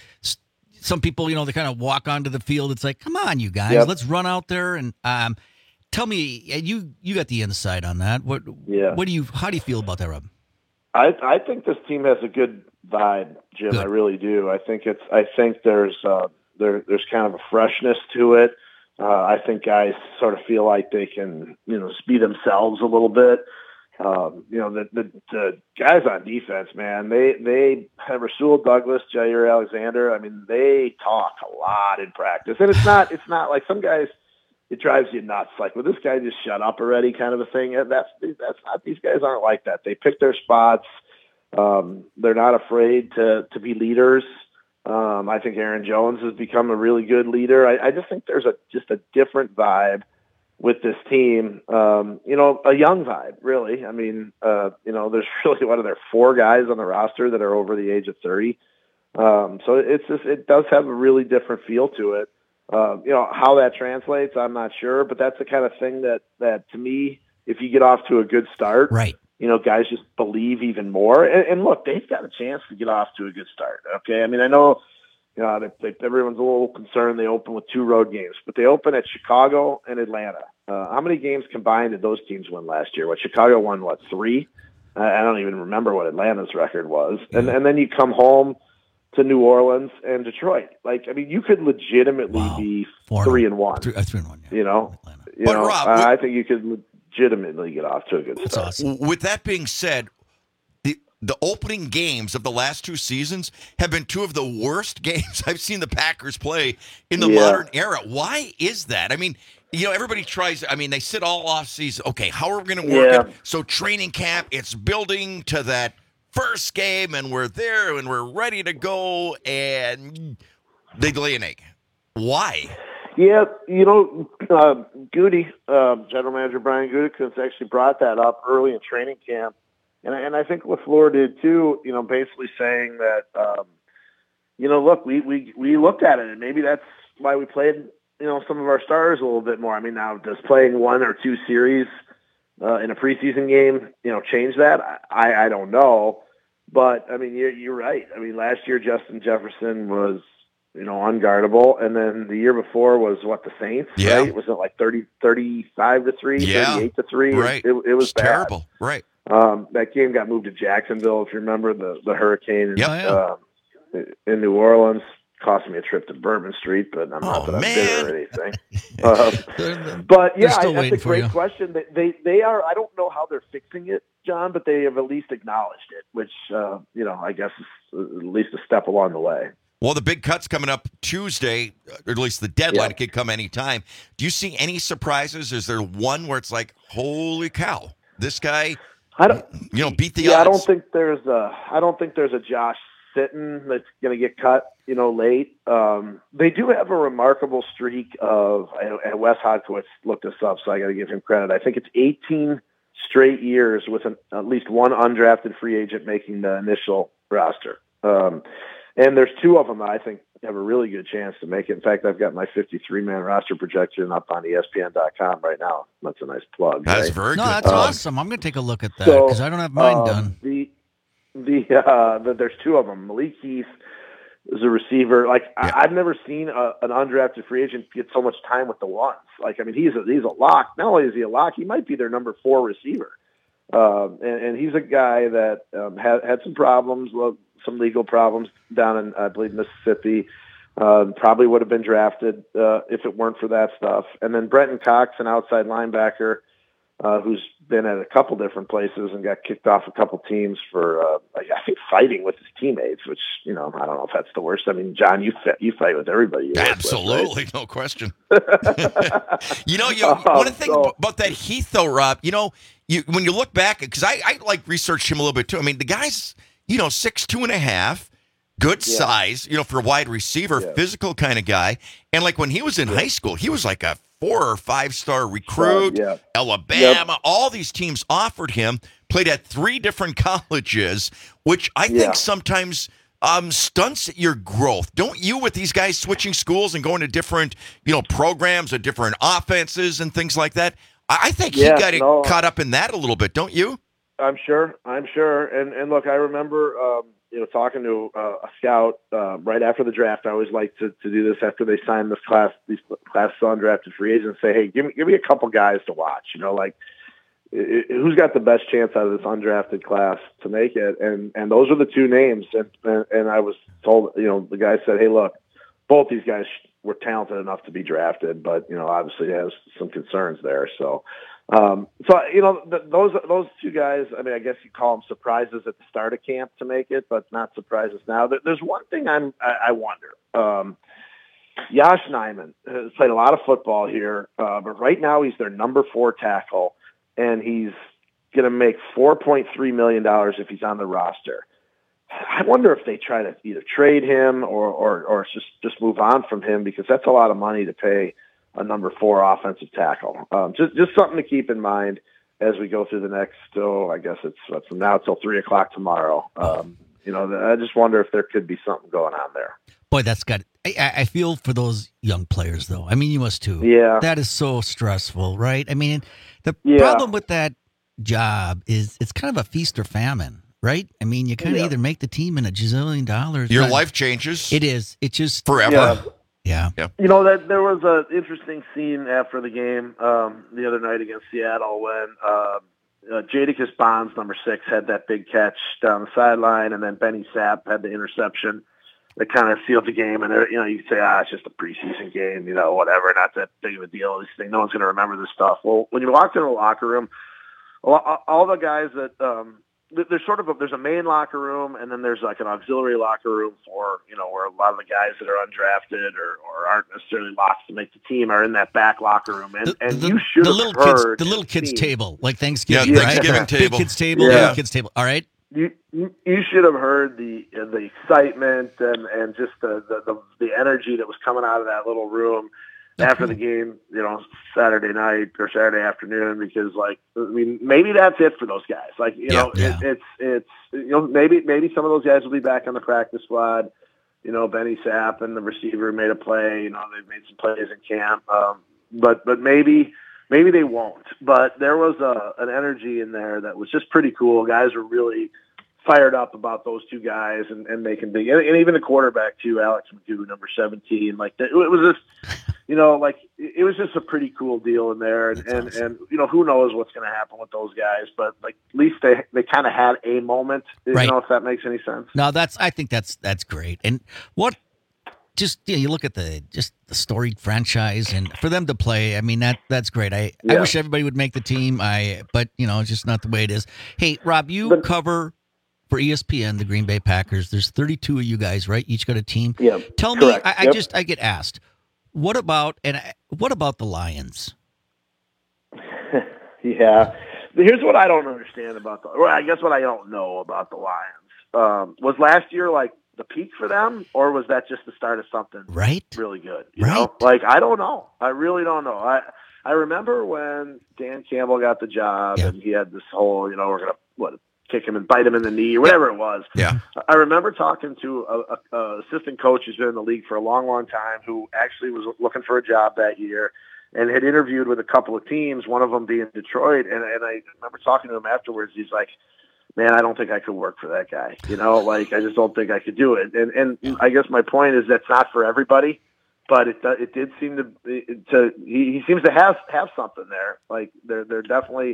some people, you know, they kind of walk onto the field. It's like, come on, you guys, Yep. let's run out there and um, tell me, and you you got the insight on that. What, Yeah. what do you, how do you feel about that, Rob? I, I think this team has a good vibe, Jim. I really do. I think it's. I think there's uh, there there's kind of a freshness to it. Uh, I think guys sort of feel like they can, you know, just be themselves a little bit. Um, you know, the, the the guys on defense, man, they they have Rasul Douglas, Jair Alexander. I mean, they talk a lot in practice, and it's not it's not like some guys. It drives you nuts. Like, well, this guy just shut up already, kind of a thing. And that's that's not. These guys aren't like that. They pick their spots. Um, they're not afraid to to be leaders. Um, I think Aaron Jones has become a really good leader. I, I just think there's a just a different vibe with this team. Um, you know, a young vibe, really. I mean, uh, you know, there's really what are there four guys on the roster that are over the age of thirty. Um, so it's just it does have a really different feel to it. Uh, you know, how that translates, I'm not sure, but that's the kind of thing that, that to me, if you get off to a good start, right, you know, guys just believe even more. And, and look, they've got a chance to get off to a good start. Okay. I mean, I know, you know, they, they, everyone's a little concerned they open with two road games, but they open at Chicago and Atlanta. Uh, how many games combined did those teams win last year? What, Chicago won, what, three? I, I don't even remember what Atlanta's record was. And, and then you come home to New Orleans and Detroit. Like, I mean, you could legitimately wow. be Four three and one. Three, uh, three and one. Yeah. You know, you But know, Rob, uh, with- I think you could legitimately get off to a good That's start. awesome. With that being said, the the opening games of the last two seasons have been two of the worst games I've seen the Packers play in the Yeah. modern era. Why is that? I mean, you know, everybody tries. I mean, they sit all off season. Okay, how are we going to work Yeah. it? So training camp, it's building to that first game, and we're there, and we're ready to go, and they lay an egg. Why? Yeah, you know, uh, Goody, uh, General Manager Brian Gutekunst actually brought that up early in training camp, and and I think LaFleur did too. You know, basically saying that, um, you know, look, we, we we looked at it, and maybe that's why we played, you know, some of our stars a little bit more. I mean, now does playing one or two series uh, in a preseason game, you know, change that? I I don't know, but I mean, you're you're right. I mean, last year Justin Jefferson was, you know, unguardable. And then the year before was what, the Saints, Yeah. right? Was it like thirty, thirty-five to three, Yeah. thirty-eight to three? Right. It, it was It's bad. terrible. Right. Um, that game got moved to Jacksonville, if you remember the, the hurricane in, Yep. uh, in New Orleans. Cost me a trip to Bourbon Street, but I'm not Oh, that I'm man. bitter or anything. um, but They're yeah, still I, that's waiting a for great you. question. They, they they are. I don't know how they're fixing it, John, but they have at least acknowledged it, which uh, you know, I guess is at least a step along the way. Well, the big cut's coming up Tuesday, or at least the deadline. Yeah. It could come anytime. Do you see any surprises? Is there one where it's like, holy cow, this guy, I don't, you know, beat the yeah, odds? I don't think there's a. I don't think there's a Josh Sitton that's going to get cut, you know, late. Um, they do have a remarkable streak of, and Wes Hodkowitz looked this up, so I got to give him credit. I think it's eighteen straight years with an, at least one undrafted free agent making the initial roster. Um, and there's two of them that I think have a really good chance to make it. In fact, I've got my fifty-three man roster projection up on E S P N dot com right now. That's a nice plug. That's right? very No, good. that's Um, awesome. I'm going to take a look at that so, because I don't have mine um, done. The the, uh, the there's two of them. Malik Heath is a receiver. Like Yeah. I, I've never seen a, an undrafted free agent get so much time with the ones. Like I mean, he's a, he's a lock. Not only is he a lock, he might be their number four receiver. Um, and, and he's a guy that um, had had some problems, well, some legal problems down in I believe Mississippi. Uh, probably would have been drafted uh, if it weren't for that stuff. And then Brenton Cox, an outside linebacker, uh, who's been at a couple different places and got kicked off a couple teams for, uh, I think, fighting with his teammates, which, you know, I don't know if that's the worst. I mean, John, you fi- you fight with everybody. you work with, Absolutely, right? no question. you know, you Um, one thing so- about that Heath, though, Rob, you know, you when you look back, because I, I like researched him a little bit too. I mean, the guy's, you know, six two and a half, good Yeah. size, you know, for a wide receiver, Yeah. physical kind of guy. And like when he was in high school, he was like a four or five star recruit. Yeah. Alabama, all these teams offered him. Played at three different colleges, which I Yeah. think sometimes um, stunts your growth. Don't you, with these guys switching schools and going to different, you know, programs or different offenses and things like that? I, I think Yeah, he got no. caught up in that a little bit, don't you? I'm sure. I'm sure. And and look, I remember, um, you know, talking to uh, a scout uh, right after the draft. I always like to, to do this after they sign this class, these class undrafted free agents. Say, hey, give me give me a couple guys to watch. You know, like i- i- who's got the best chance out of this undrafted class to make it? And and those are the two names. And and, and I was told, you know, the guy said, hey, look, both these guys were talented enough to be drafted, but you know, obviously has some concerns there. So. Um, so, you know, th- those those two guys, I mean, I guess you call them surprises at the start of camp to make it, but not surprises now. There, there's one thing I'm, I, I wonder. Um, Josh Nijman has played a lot of football here, uh, but right now he's their number four tackle, and he's going to make four point three million dollars if he's on the roster. I wonder if they try to either trade him or, or, or just, just move on from him, because that's a lot of money to pay a number four offensive tackle. Um, just just something to keep in mind as we go through the next, oh, I guess it's uh, from now till three o'clock tomorrow. Um, you know, I just wonder if there could be something going on there. Boy, that's got. I, I feel for those young players, though. I mean, you must too. Yeah. That is so stressful, right? I mean, the Yeah. problem with that job is it's kind of a feast or famine, right? I mean, you kind of Yeah. either make the team in a gazillion dollars. Your Not- life changes It is. It just forever. Yeah. Yeah. Yeah. You know, that there was an interesting scene after the game um, the other night against Seattle when uh, uh, Jadakiss Bonds, number six, had that big catch down the sideline, and then Benny Sapp had the interception that kind of sealed the game. And, you know, you could say, ah, it's just a preseason game, you know, whatever, not that big of a deal. This thing, no one's going to remember this stuff. Well, when you walked into the locker room, all, all the guys that um, – there's sort of a, there's a main locker room, and then there's like an auxiliary locker room for, you know, where a lot of the guys that are undrafted or, or aren't necessarily locked to make the team are in that back locker room. And, and the, you should the have little heard kids, the little and kids seen- table, like Thanksgiving, Yeah, right? Thanksgiving Big table. kids table, Yeah. little kids table. All right. You, you you should have heard the the excitement and, and just the, the, the, the energy that was coming out of that little room. after the game, you know, Saturday night or Saturday afternoon, because like, I mean, maybe that's it for those guys. Like, you Yeah. know, Yeah. it, it's, it's, you know, maybe, maybe some of those guys will be back on the practice squad. You know, Benny Sapp and the receiver made a play, you know, they've made some plays in camp. Um, but, but maybe, maybe they won't, but there was a, an energy in there that was just pretty cool. Guys were really fired up about those two guys and, and making big, and, and even the quarterback too, Alex McGough, number seventeen. Like it was just, you know, like it was just a pretty cool deal in there. And, and, awesome. and, you know, who knows what's going to happen with those guys, but like at least they, they kind of had a moment, you Right. know, if that makes any sense. No, that's. I think that's that's great. And what, just you know, you look at the just the storied franchise, and for them to play, I mean that that's great. I, I Yeah. wish everybody would make the team. I, but you know, it's just not the way it is. Hey, Rob, you But- cover for E S P N the Green Bay Packers. There's thirty-two of you guys, right? Each got a team. Yeah. Tell correct. me, I, I Yep. just I get asked, what about and I- what about the Lions? Yeah. Here's what I don't understand about the, well, I guess what I don't know about the Lions. Um, was last year like the peak for them, or was that just the start of something Right. really good? You Right. know? Like, I don't know. I really don't know. I, I remember when Dan Campbell got the job Yeah. and he had this whole, you know, we're going to, what, kick him and bite him in the knee or whatever it was. Yeah. I remember talking to a, a, a assistant coach who's been in the league for a long, long time, who actually was looking for a job that year and had interviewed with a couple of teams, one of them being Detroit. And, and I remember talking to him afterwards. He's like, man, I don't think I could work for that guy. You know, like, I just don't think I could do it. And, and I guess my point is that's not for everybody, but it, it did seem to, to, he, he seems to have, have something there. Like they're, they're definitely,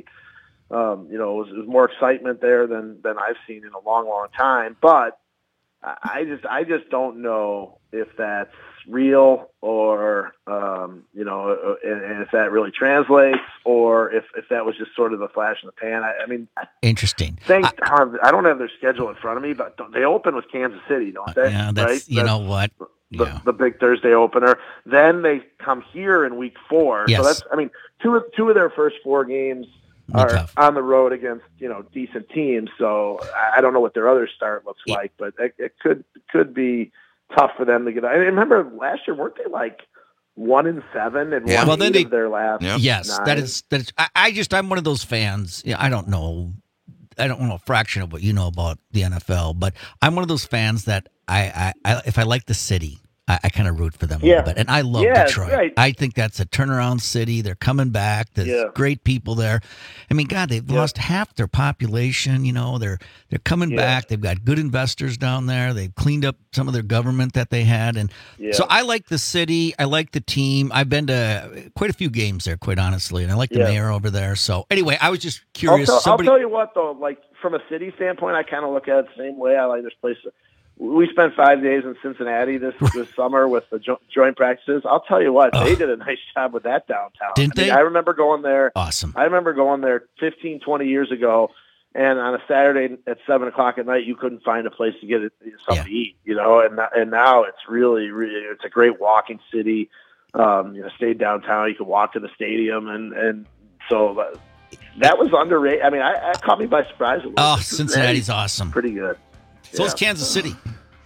Um, you know, it was, it was more excitement there than, than I've seen in a long, long time. But I I just, I just don't know if that's real or, um, you know, and, and if that really translates, or if, if that was just sort of a flash in the pan. I, I mean, Interesting. thank, I- I, I don't have their schedule in front of me, but they open with Kansas City, don't they? Yeah, that's right? you That's know what. the, Yeah. the big Thursday opener. Then they come here in week four. Yes. So that's, I mean, two of, two of their first four games Be are tough. on the road against, you know, decent teams. So I- I don't know what their other start looks Yeah. like, but it, it could could be tough for them to get. I remember last year, weren't they like one and seven and Yeah. one Well, then eight they- of their last? Yep. Yes, nine? that is that is. I, I just I'm one of those fans. Yeah, I don't know. I don't know a fraction of what you know about the N F L, but I'm one of those fans that I, I, I if I like the city, I, I kind of root for them a Yeah. little bit. And I love Yeah, Detroit. right. I think that's a turnaround city. They're coming back. There's Yeah. great people there. I mean, God, they've Yeah. lost half their population. You know, they're they're coming Yeah. back. They've got good investors down there. They've cleaned up some of their government that they had, and Yeah. so I like the city. I like the team. I've been to quite a few games there, quite honestly, and I like the Yeah. mayor over there. So anyway, I was just I'll curious. tell, Somebody, I'll tell you what, though, like from a city standpoint, I kind of look at it the same way. I like this place. We spent five days in Cincinnati this this summer with the jo- joint practices. I'll tell you what, they did a nice job with that downtown. Didn't I mean, they? I remember going there. Awesome. I remember going there fifteen, twenty years ago, and on a Saturday at seven o'clock at night, you couldn't find a place to get it, something Yeah. to eat, you know. And and now it's really, really, it's a great walking city. Um, you know, stayed downtown. You could walk to the stadium, and and so that, that was underrated. I mean, I, that caught me by surprise a little. Oh, bit. Cincinnati's awesome. Pretty good. So is Yeah. Kansas City.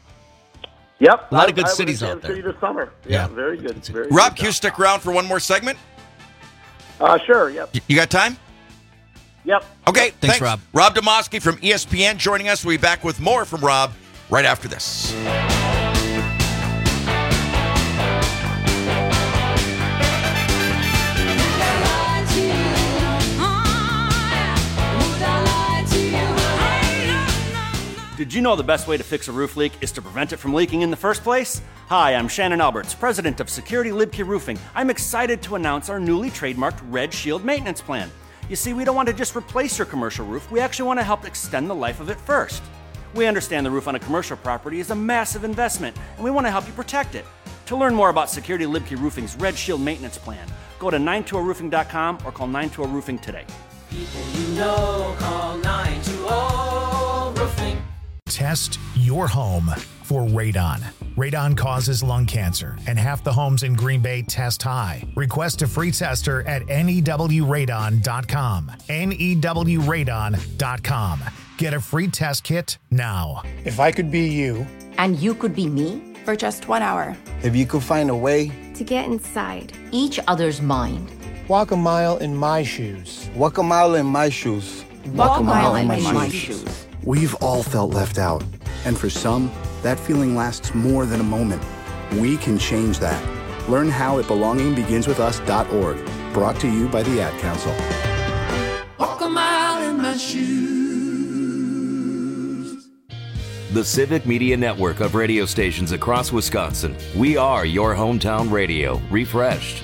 Yep, A lot I- of good I was cities in out Kansas there. City this summer. Yeah, Yeah. very good. Very Rob, good can you stick around for one more segment? Uh, sure. Yep. Y- You got time? Yep. Okay, Thanks, Rob. Rob Demoski from E S P N joining us. We'll be back with more from Rob right after this. Did you know the best way to fix a roof leak is to prevent it from leaking in the first place? Hi, I'm Shannon Alberts, president of Security Libke Roofing. I'm excited to announce our newly trademarked Red Shield maintenance plan. You see, we don't want to just replace your commercial roof, we actually want to help extend the life of it first. We understand the roof on a commercial property is a massive investment, and we want to help you protect it. To learn more about Security Libke Roofing's Red Shield maintenance plan, go to nine two zero roofing dot com or call nine two zero roofing today. People you know, call nine two zero roofing. Test your home for radon. Radon causes lung cancer, and half the homes in Green Bay test high. Request a free tester at N E W radon dot com. N E W radon dot com. Get a free test kit now. If I could be you, And you could be me? For just one hour. if you could find a way To to get inside each other's mind. Walk a mile in my shoes. Walk a mile in my shoes. Walk, Walk a mile, mile in my, in my shoes. shoes. We've all felt left out. And for some, that feeling lasts more than a moment. We can change that. Learn how at belonging begins with us dot org. Brought to you by the Ad Council. Walk a mile in my shoes. The Civic Media Network of radio stations across Wisconsin. We are your hometown radio, refreshed.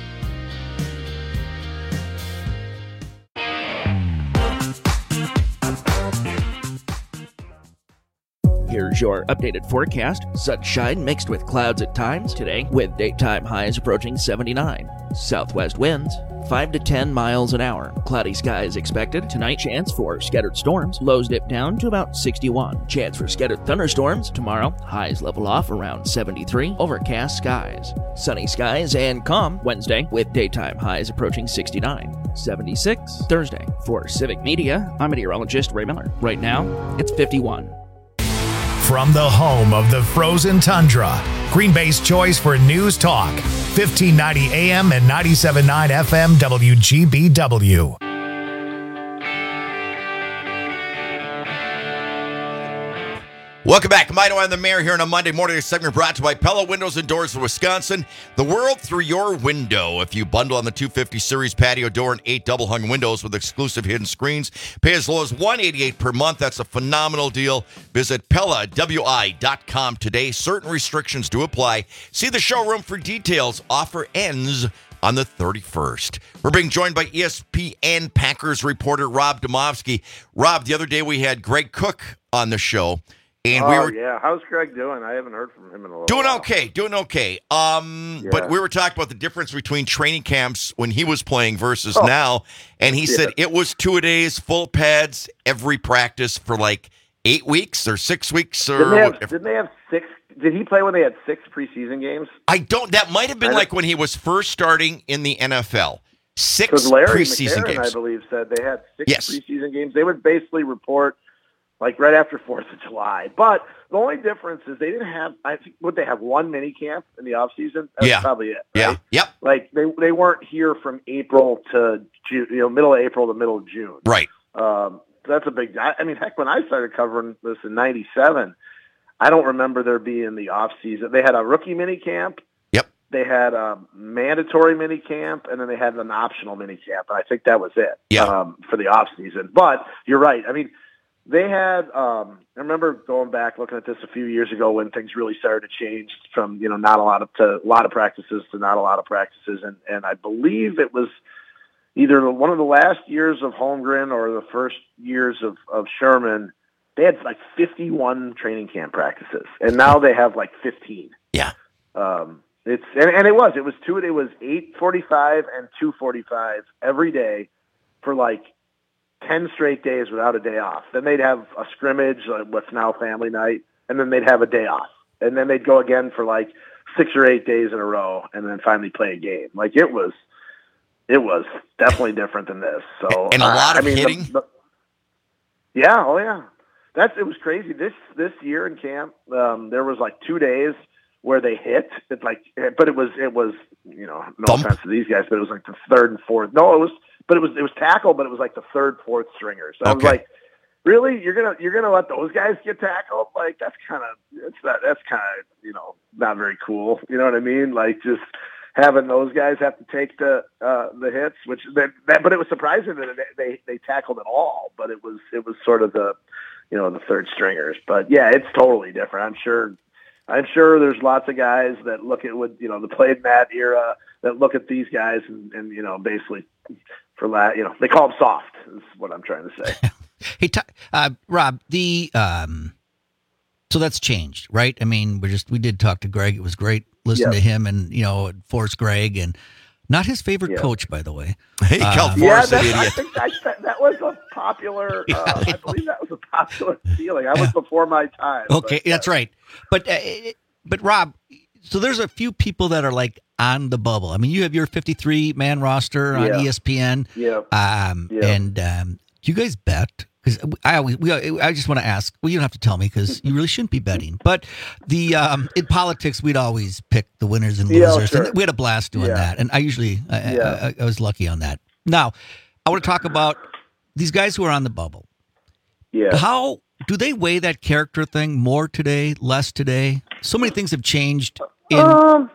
Here's your updated forecast. Sunshine mixed with clouds at times today, with daytime highs approaching seventy-nine. Southwest winds five to ten miles an hour. Cloudy skies expected. Tonight, chance for scattered storms. Lows dip down to about sixty-one. Chance for scattered thunderstorms. Tomorrow, highs level off around seventy-three. Overcast skies. Sunny skies and calm Wednesday, with daytime highs approaching sixty-nine. seventy-six Thursday. For Civic Media, I'm meteorologist Ray Miller. Right now, it's fifty-one. From the home of the frozen tundra, Green Bay's choice for news talk, fifteen ninety A M and ninety-seven point nine F M W G B W. Welcome back. Mino and the Mayor here on a Monday morning. This segment brought to you by Pella Windows and Doors of Wisconsin. The world through your window. If you bundle on the two fifty series patio door and eight double hung windows with exclusive hidden screens, pay as low as one hundred eighty-eight dollars per month. That's a phenomenal deal. Visit Pella W I dot com today. Certain restrictions do apply. See the showroom for details. Offer ends on the thirty-first. We're being joined by E S P N Packers reporter Rob Demovsky. Rob, the other day we had Greg Cook on the show. And oh, we were yeah. How's Greg doing? I haven't heard from him in a little doing while. okay, doing okay. Um, Yeah. But we were talking about the difference between training camps when he was playing versus Oh. now, and he Yeah. said it was two-a-days, full pads, every practice for like eight weeks or six weeks or Didn't they, have, whatever. didn't they have six? Did he play when they had six preseason games? I don't. That might have been I like don't- when he was first starting in the N F L. Six Because Larry preseason McCarron, games. I believe, said they had six Yes. preseason games. They would basically report like right after Fourth of July. But the only difference is they didn't have. I think would they have one mini camp in the off season? That's Yeah. probably it. Yeah. Right? Yep. Like they they weren't here from April to June, you know, middle of April to middle of June. Right. Um, that's a big. I, I mean, heck, when I started covering this in ninety-seven, I don't remember there being the off season. They had a rookie mini camp. Yep. They had a mandatory mini camp, and then they had an optional mini camp. And I think that was it. Yeah. Um, for the off season. But you're right. I mean, they had. Um, I remember going back looking at this a few years ago when things really started to change from you know not a lot of to a lot of practices to not a lot of practices, and and I believe it was either one of the last years of Holmgren or the first years of, of Sherman, they had like fifty-one training camp practices, and now they have like fifteen. Yeah. Um, it's and, and it was it was two it was eight forty-five and two forty-five every day for like ten straight days without a day off. Then they'd have a scrimmage, like what's now family night, and then they'd have a day off, and then they'd go again for like six or eight days in a row, and then finally play a game. Like it was. It was definitely different than this. So And a lot uh, of I mean, hitting? The, the, yeah, oh yeah. That's it was crazy. This this year in camp, um, there was like two days where they hit. It like, but it was it was you know no Thump. offense to these guys, but it was like the third and fourth. No, it was, but it was it was tackle, but it was like the third, fourth stringers. So I was Okay. like, really, you're gonna you're gonna let those guys get tackled? Like that's kind of that's that that's kind of you know not very cool. You know what I mean? Like just. Having those guys have to take the uh, the hits, which that, that, but it was surprising that they, they they tackled it all. But it was it was sort of the, you know, the third stringers. But yeah, it's totally different. I'm sure, I'm sure there's lots of guys that look at what you know the played in that era that look at these guys and, and you know basically for that you know they call them soft. Is what I'm trying to say. Hey, t- uh, Rob, the um, so that's changed, right? I mean, we just we did talk to Greg. It was great. Listen Yeah. to him and, you know, force Greg and not his favorite Yeah. coach, by the way. Hey, Cal Um, Yeah, Force, that's, an I idiot. think that, that, that was a popular. Uh, I I, believe that was a popular feeling. I was before my time. Okay, but, that's right. But, uh, but Rob, so there's a few people that are like on the bubble. I mean, you have your fifty-three man roster on Yeah. E S P N. Yeah. Um, Yeah. And um, do you guys bet? because I always, we, I just want to ask. Well, you don't have to tell me because you really shouldn't be betting. But the um, in politics, we'd always pick the winners and Yeah, losers, sure. and we had a blast doing Yeah. that. And I usually, I, Yeah. I, I was lucky on that. Now, I want to talk about these guys who are on the bubble. Yeah. How do they weigh that character thing more today, less today? So many things have changed. In Um,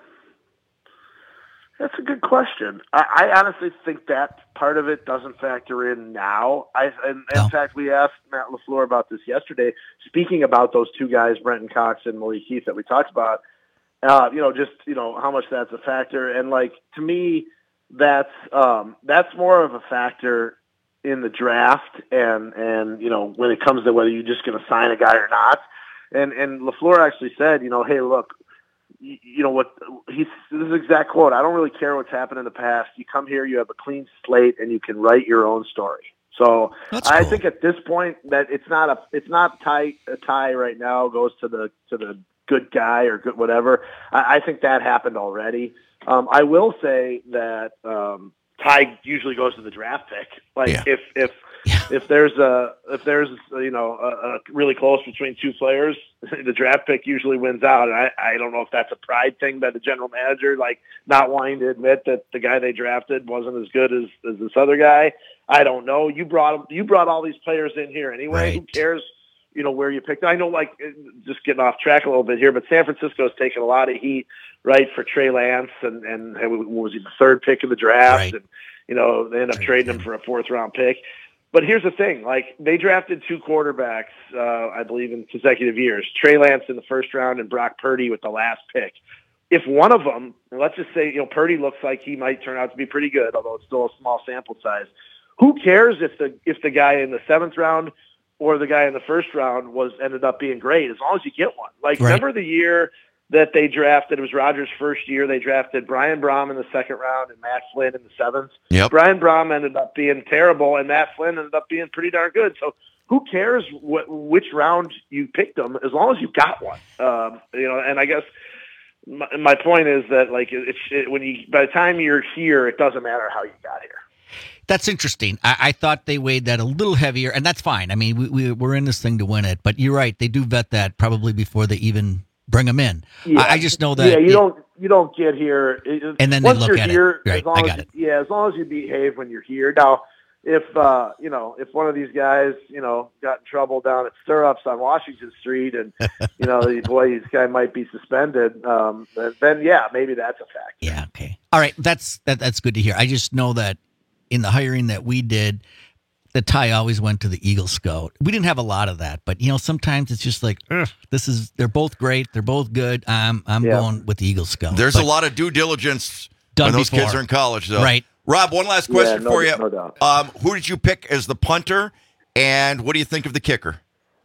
that's a good question. I, I honestly think that part of it doesn't factor in now. I, and, in fact, we asked Matt LaFleur about this yesterday, speaking about those two guys, Brenton Cox and Malik Heath, that we talked about. Uh, you know, just you know how much that's a factor, and like to me, that's um, that's more of a factor in the draft, and and you know when it comes to whether you're just going to sign a guy or not. And and LaFleur actually said, you know, hey, look. You, you know what? He's this is the exact quote. I don't really care what's happened in the past. You come here, you have a clean slate, and you can write your own story. So That's I cool. think at this point that it's not a it's not tie a tie right now goes to the to the good guy or good whatever. I, I think that happened already. Um, I will say that um, tie usually goes to the draft pick. Like Yeah. if if if there's a if there's you know a, a really close between two players, the draft pick usually wins out. And I, I don't know if that's a pride thing by the general manager, like not wanting to admit that the guy they drafted wasn't as good as, as this other guy. I don't know. You brought you brought all these players in here anyway. Right. Who cares? You know where you picked. I know, like just getting off track a little bit here, but San Francisco's taken a lot of heat, right, for Trey Lance, and and what was he the third pick in the draft, Right. and you know they end up trading him for a fourth round pick. But here's the thing, like they drafted two quarterbacks, uh, I believe, in consecutive years, Trey Lance in the first round and Brock Purdy with the last pick. If one of them, and let's just say, you know, Purdy looks like he might turn out to be pretty good, although it's still a small sample size. Who cares if the if the guy in the seventh round or the guy in the first round was ended up being great, as long as you get one. Like, Right. remember the year that they drafted, it was Rodgers' first year, they drafted Brian Braum in the second round and Matt Flynn in the seventh. Yep. Brian Braum ended up being terrible, and Matt Flynn ended up being pretty darn good. So who cares what, which round you picked them, as long as you got one. Um, you know, and I guess my, my point is that, like, it's it, when you by the time you're here, it doesn't matter how you got here. That's interesting. I, I thought they weighed that a little heavier, and that's fine. I mean, we, we, we're in this thing to win it. But you're right. They do vet that probably before they even bring them in. Yeah. I, I just know that. Yeah, you it- don't you don't get here, it- And then they once look you're at it. here, Right, As long I as got you- it. Yeah, as long as you behave when you're here. Now, if uh, you know, if one of these guys, you know, got in trouble down at Stirrups on Washington Street, and you know, boy, this guy might be suspended, um, then, then yeah, maybe that's a fact. Yeah. Okay. All right. That's that. That's good to hear. I just know that in the hiring that we did, the tie always went to the Eagle Scout. We didn't have a lot of that, but you know, sometimes it's just like, ugh, this is. They're both great. They're both good. I'm I'm Yeah. going with the Eagle Scout. There's But a lot of due diligence Done when those before. kids are in college, though. Right. Rob, one last question Yeah, no- for you. no doubt. Um, who did you pick as the punter, and what do you think of the kicker?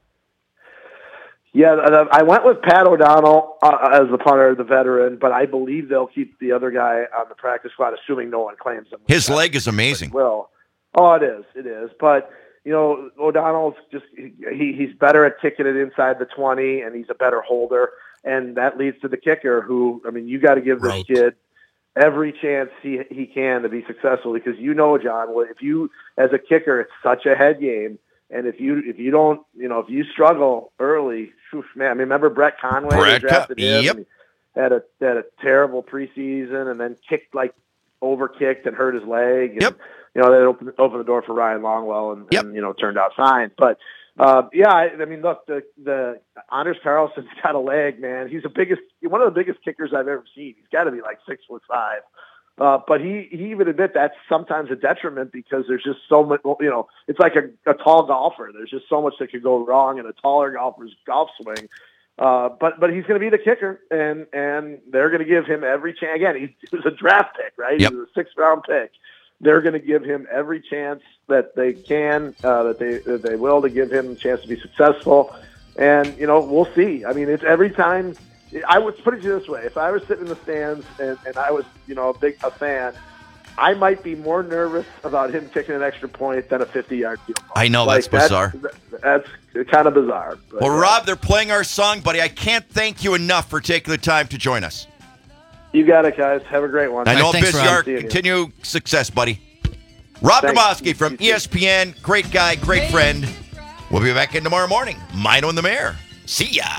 Yeah, th- I went with Pat O'Donnell uh, as the punter, the veteran, but I believe they'll keep the other guy on the practice squad, assuming no one claims him. His leg is amazing. Will. Oh, it is. It is. But, you know, O'Donnell's just, he he's better at kicking it inside the twenty, and he's a better holder. And that leads to the kicker who, I mean, you got to give this Right. kid every chance he he can to be successful, because you know, John, if you, as a kicker, it's such a head game. And if you if you don't, you know, if you struggle early, whew, man, I mean, remember Brett Conway? Brett They drafted Con- him, yep. and he had a had a terrible preseason, and then kicked like overkicked and hurt his leg. And, Yep. You know, that opened opened the door for Ryan Longwell, and, Yep. and you know, turned out fine. But uh, yeah, I, I mean, look, the the Anders Carlson's got a leg, man. He's the biggest, one of the biggest kickers I've ever seen. He's got to be like six foot five. Uh, but he, he even admit that's sometimes a detriment, because there's just so much, you know, it's like a, a tall golfer. There's just so much that could go wrong in a taller golfer's golf swing. Uh, but but he's going to be the kicker, and and they're going to give him every chance. Again, he, he was a draft pick, right? Yep. He was a sixth round pick. They're going to give him every chance that they can, uh, that they that they will, to give him a chance to be successful. And you know, we'll see. I mean, it's every time. I would put it this way: if I was sitting in the stands and, and I was, you know, a big a fan, I might be more nervous about him kicking an extra point than a fifty-yard field goal. I know, Like, that's bizarre. That's, that's kind of bizarre. But, Well, uh, Rob, they're playing our song, buddy. I can't thank you enough for taking the time to join us. you got it, guys. Have a great one. I know how thanks, busy Rob. you are. See you. Continue success, buddy. Rob Thanks. Demoski from E S P N. Great guy, great friend. We'll be back in tomorrow morning. Mino and the Mayor. See ya.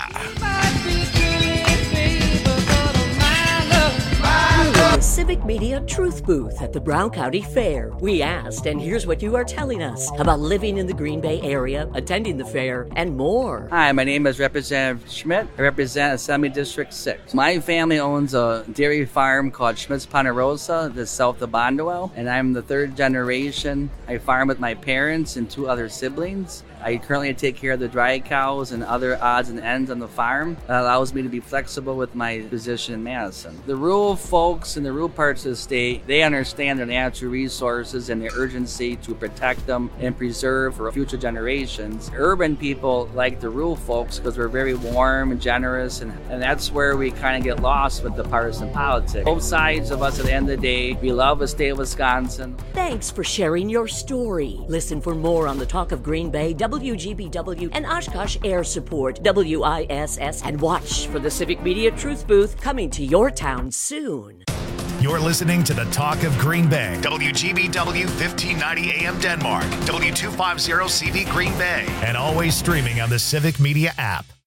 The Civic Media Truth Booth at the Brown County Fair. We asked, and here's what you are telling us about living in the Green Bay area, attending the fair, and more. Hi, my name is Representative Schmidt. I represent Assembly District six. My family owns a dairy farm called Schmidt's Ponderosa, that's south of Bondwell, and I'm the third generation. I farm with my parents and two other siblings. I currently take care of the dry cows and other odds and ends on the farm. That allows me to be flexible with my position in Madison. The rural folks in the rural parts of the state, they understand their natural resources and the urgency to protect them and preserve for future generations. Urban people like the rural folks because we're very warm and generous, and, and that's where we kind of get lost with the partisan politics. Both sides of us at the end of the day, we love the state of Wisconsin. Thanks for sharing your story. Listen for more on the Talk of Green Bay, W G B W, and Oshkosh Air Support, W I S S, and watch for the Civic Media Truth Booth coming to your town soon. You're listening to the Talk of Green Bay, W G B W fifteen ninety A M Denmark, W two fifty C V Green Bay, and always streaming on the Civic Media app.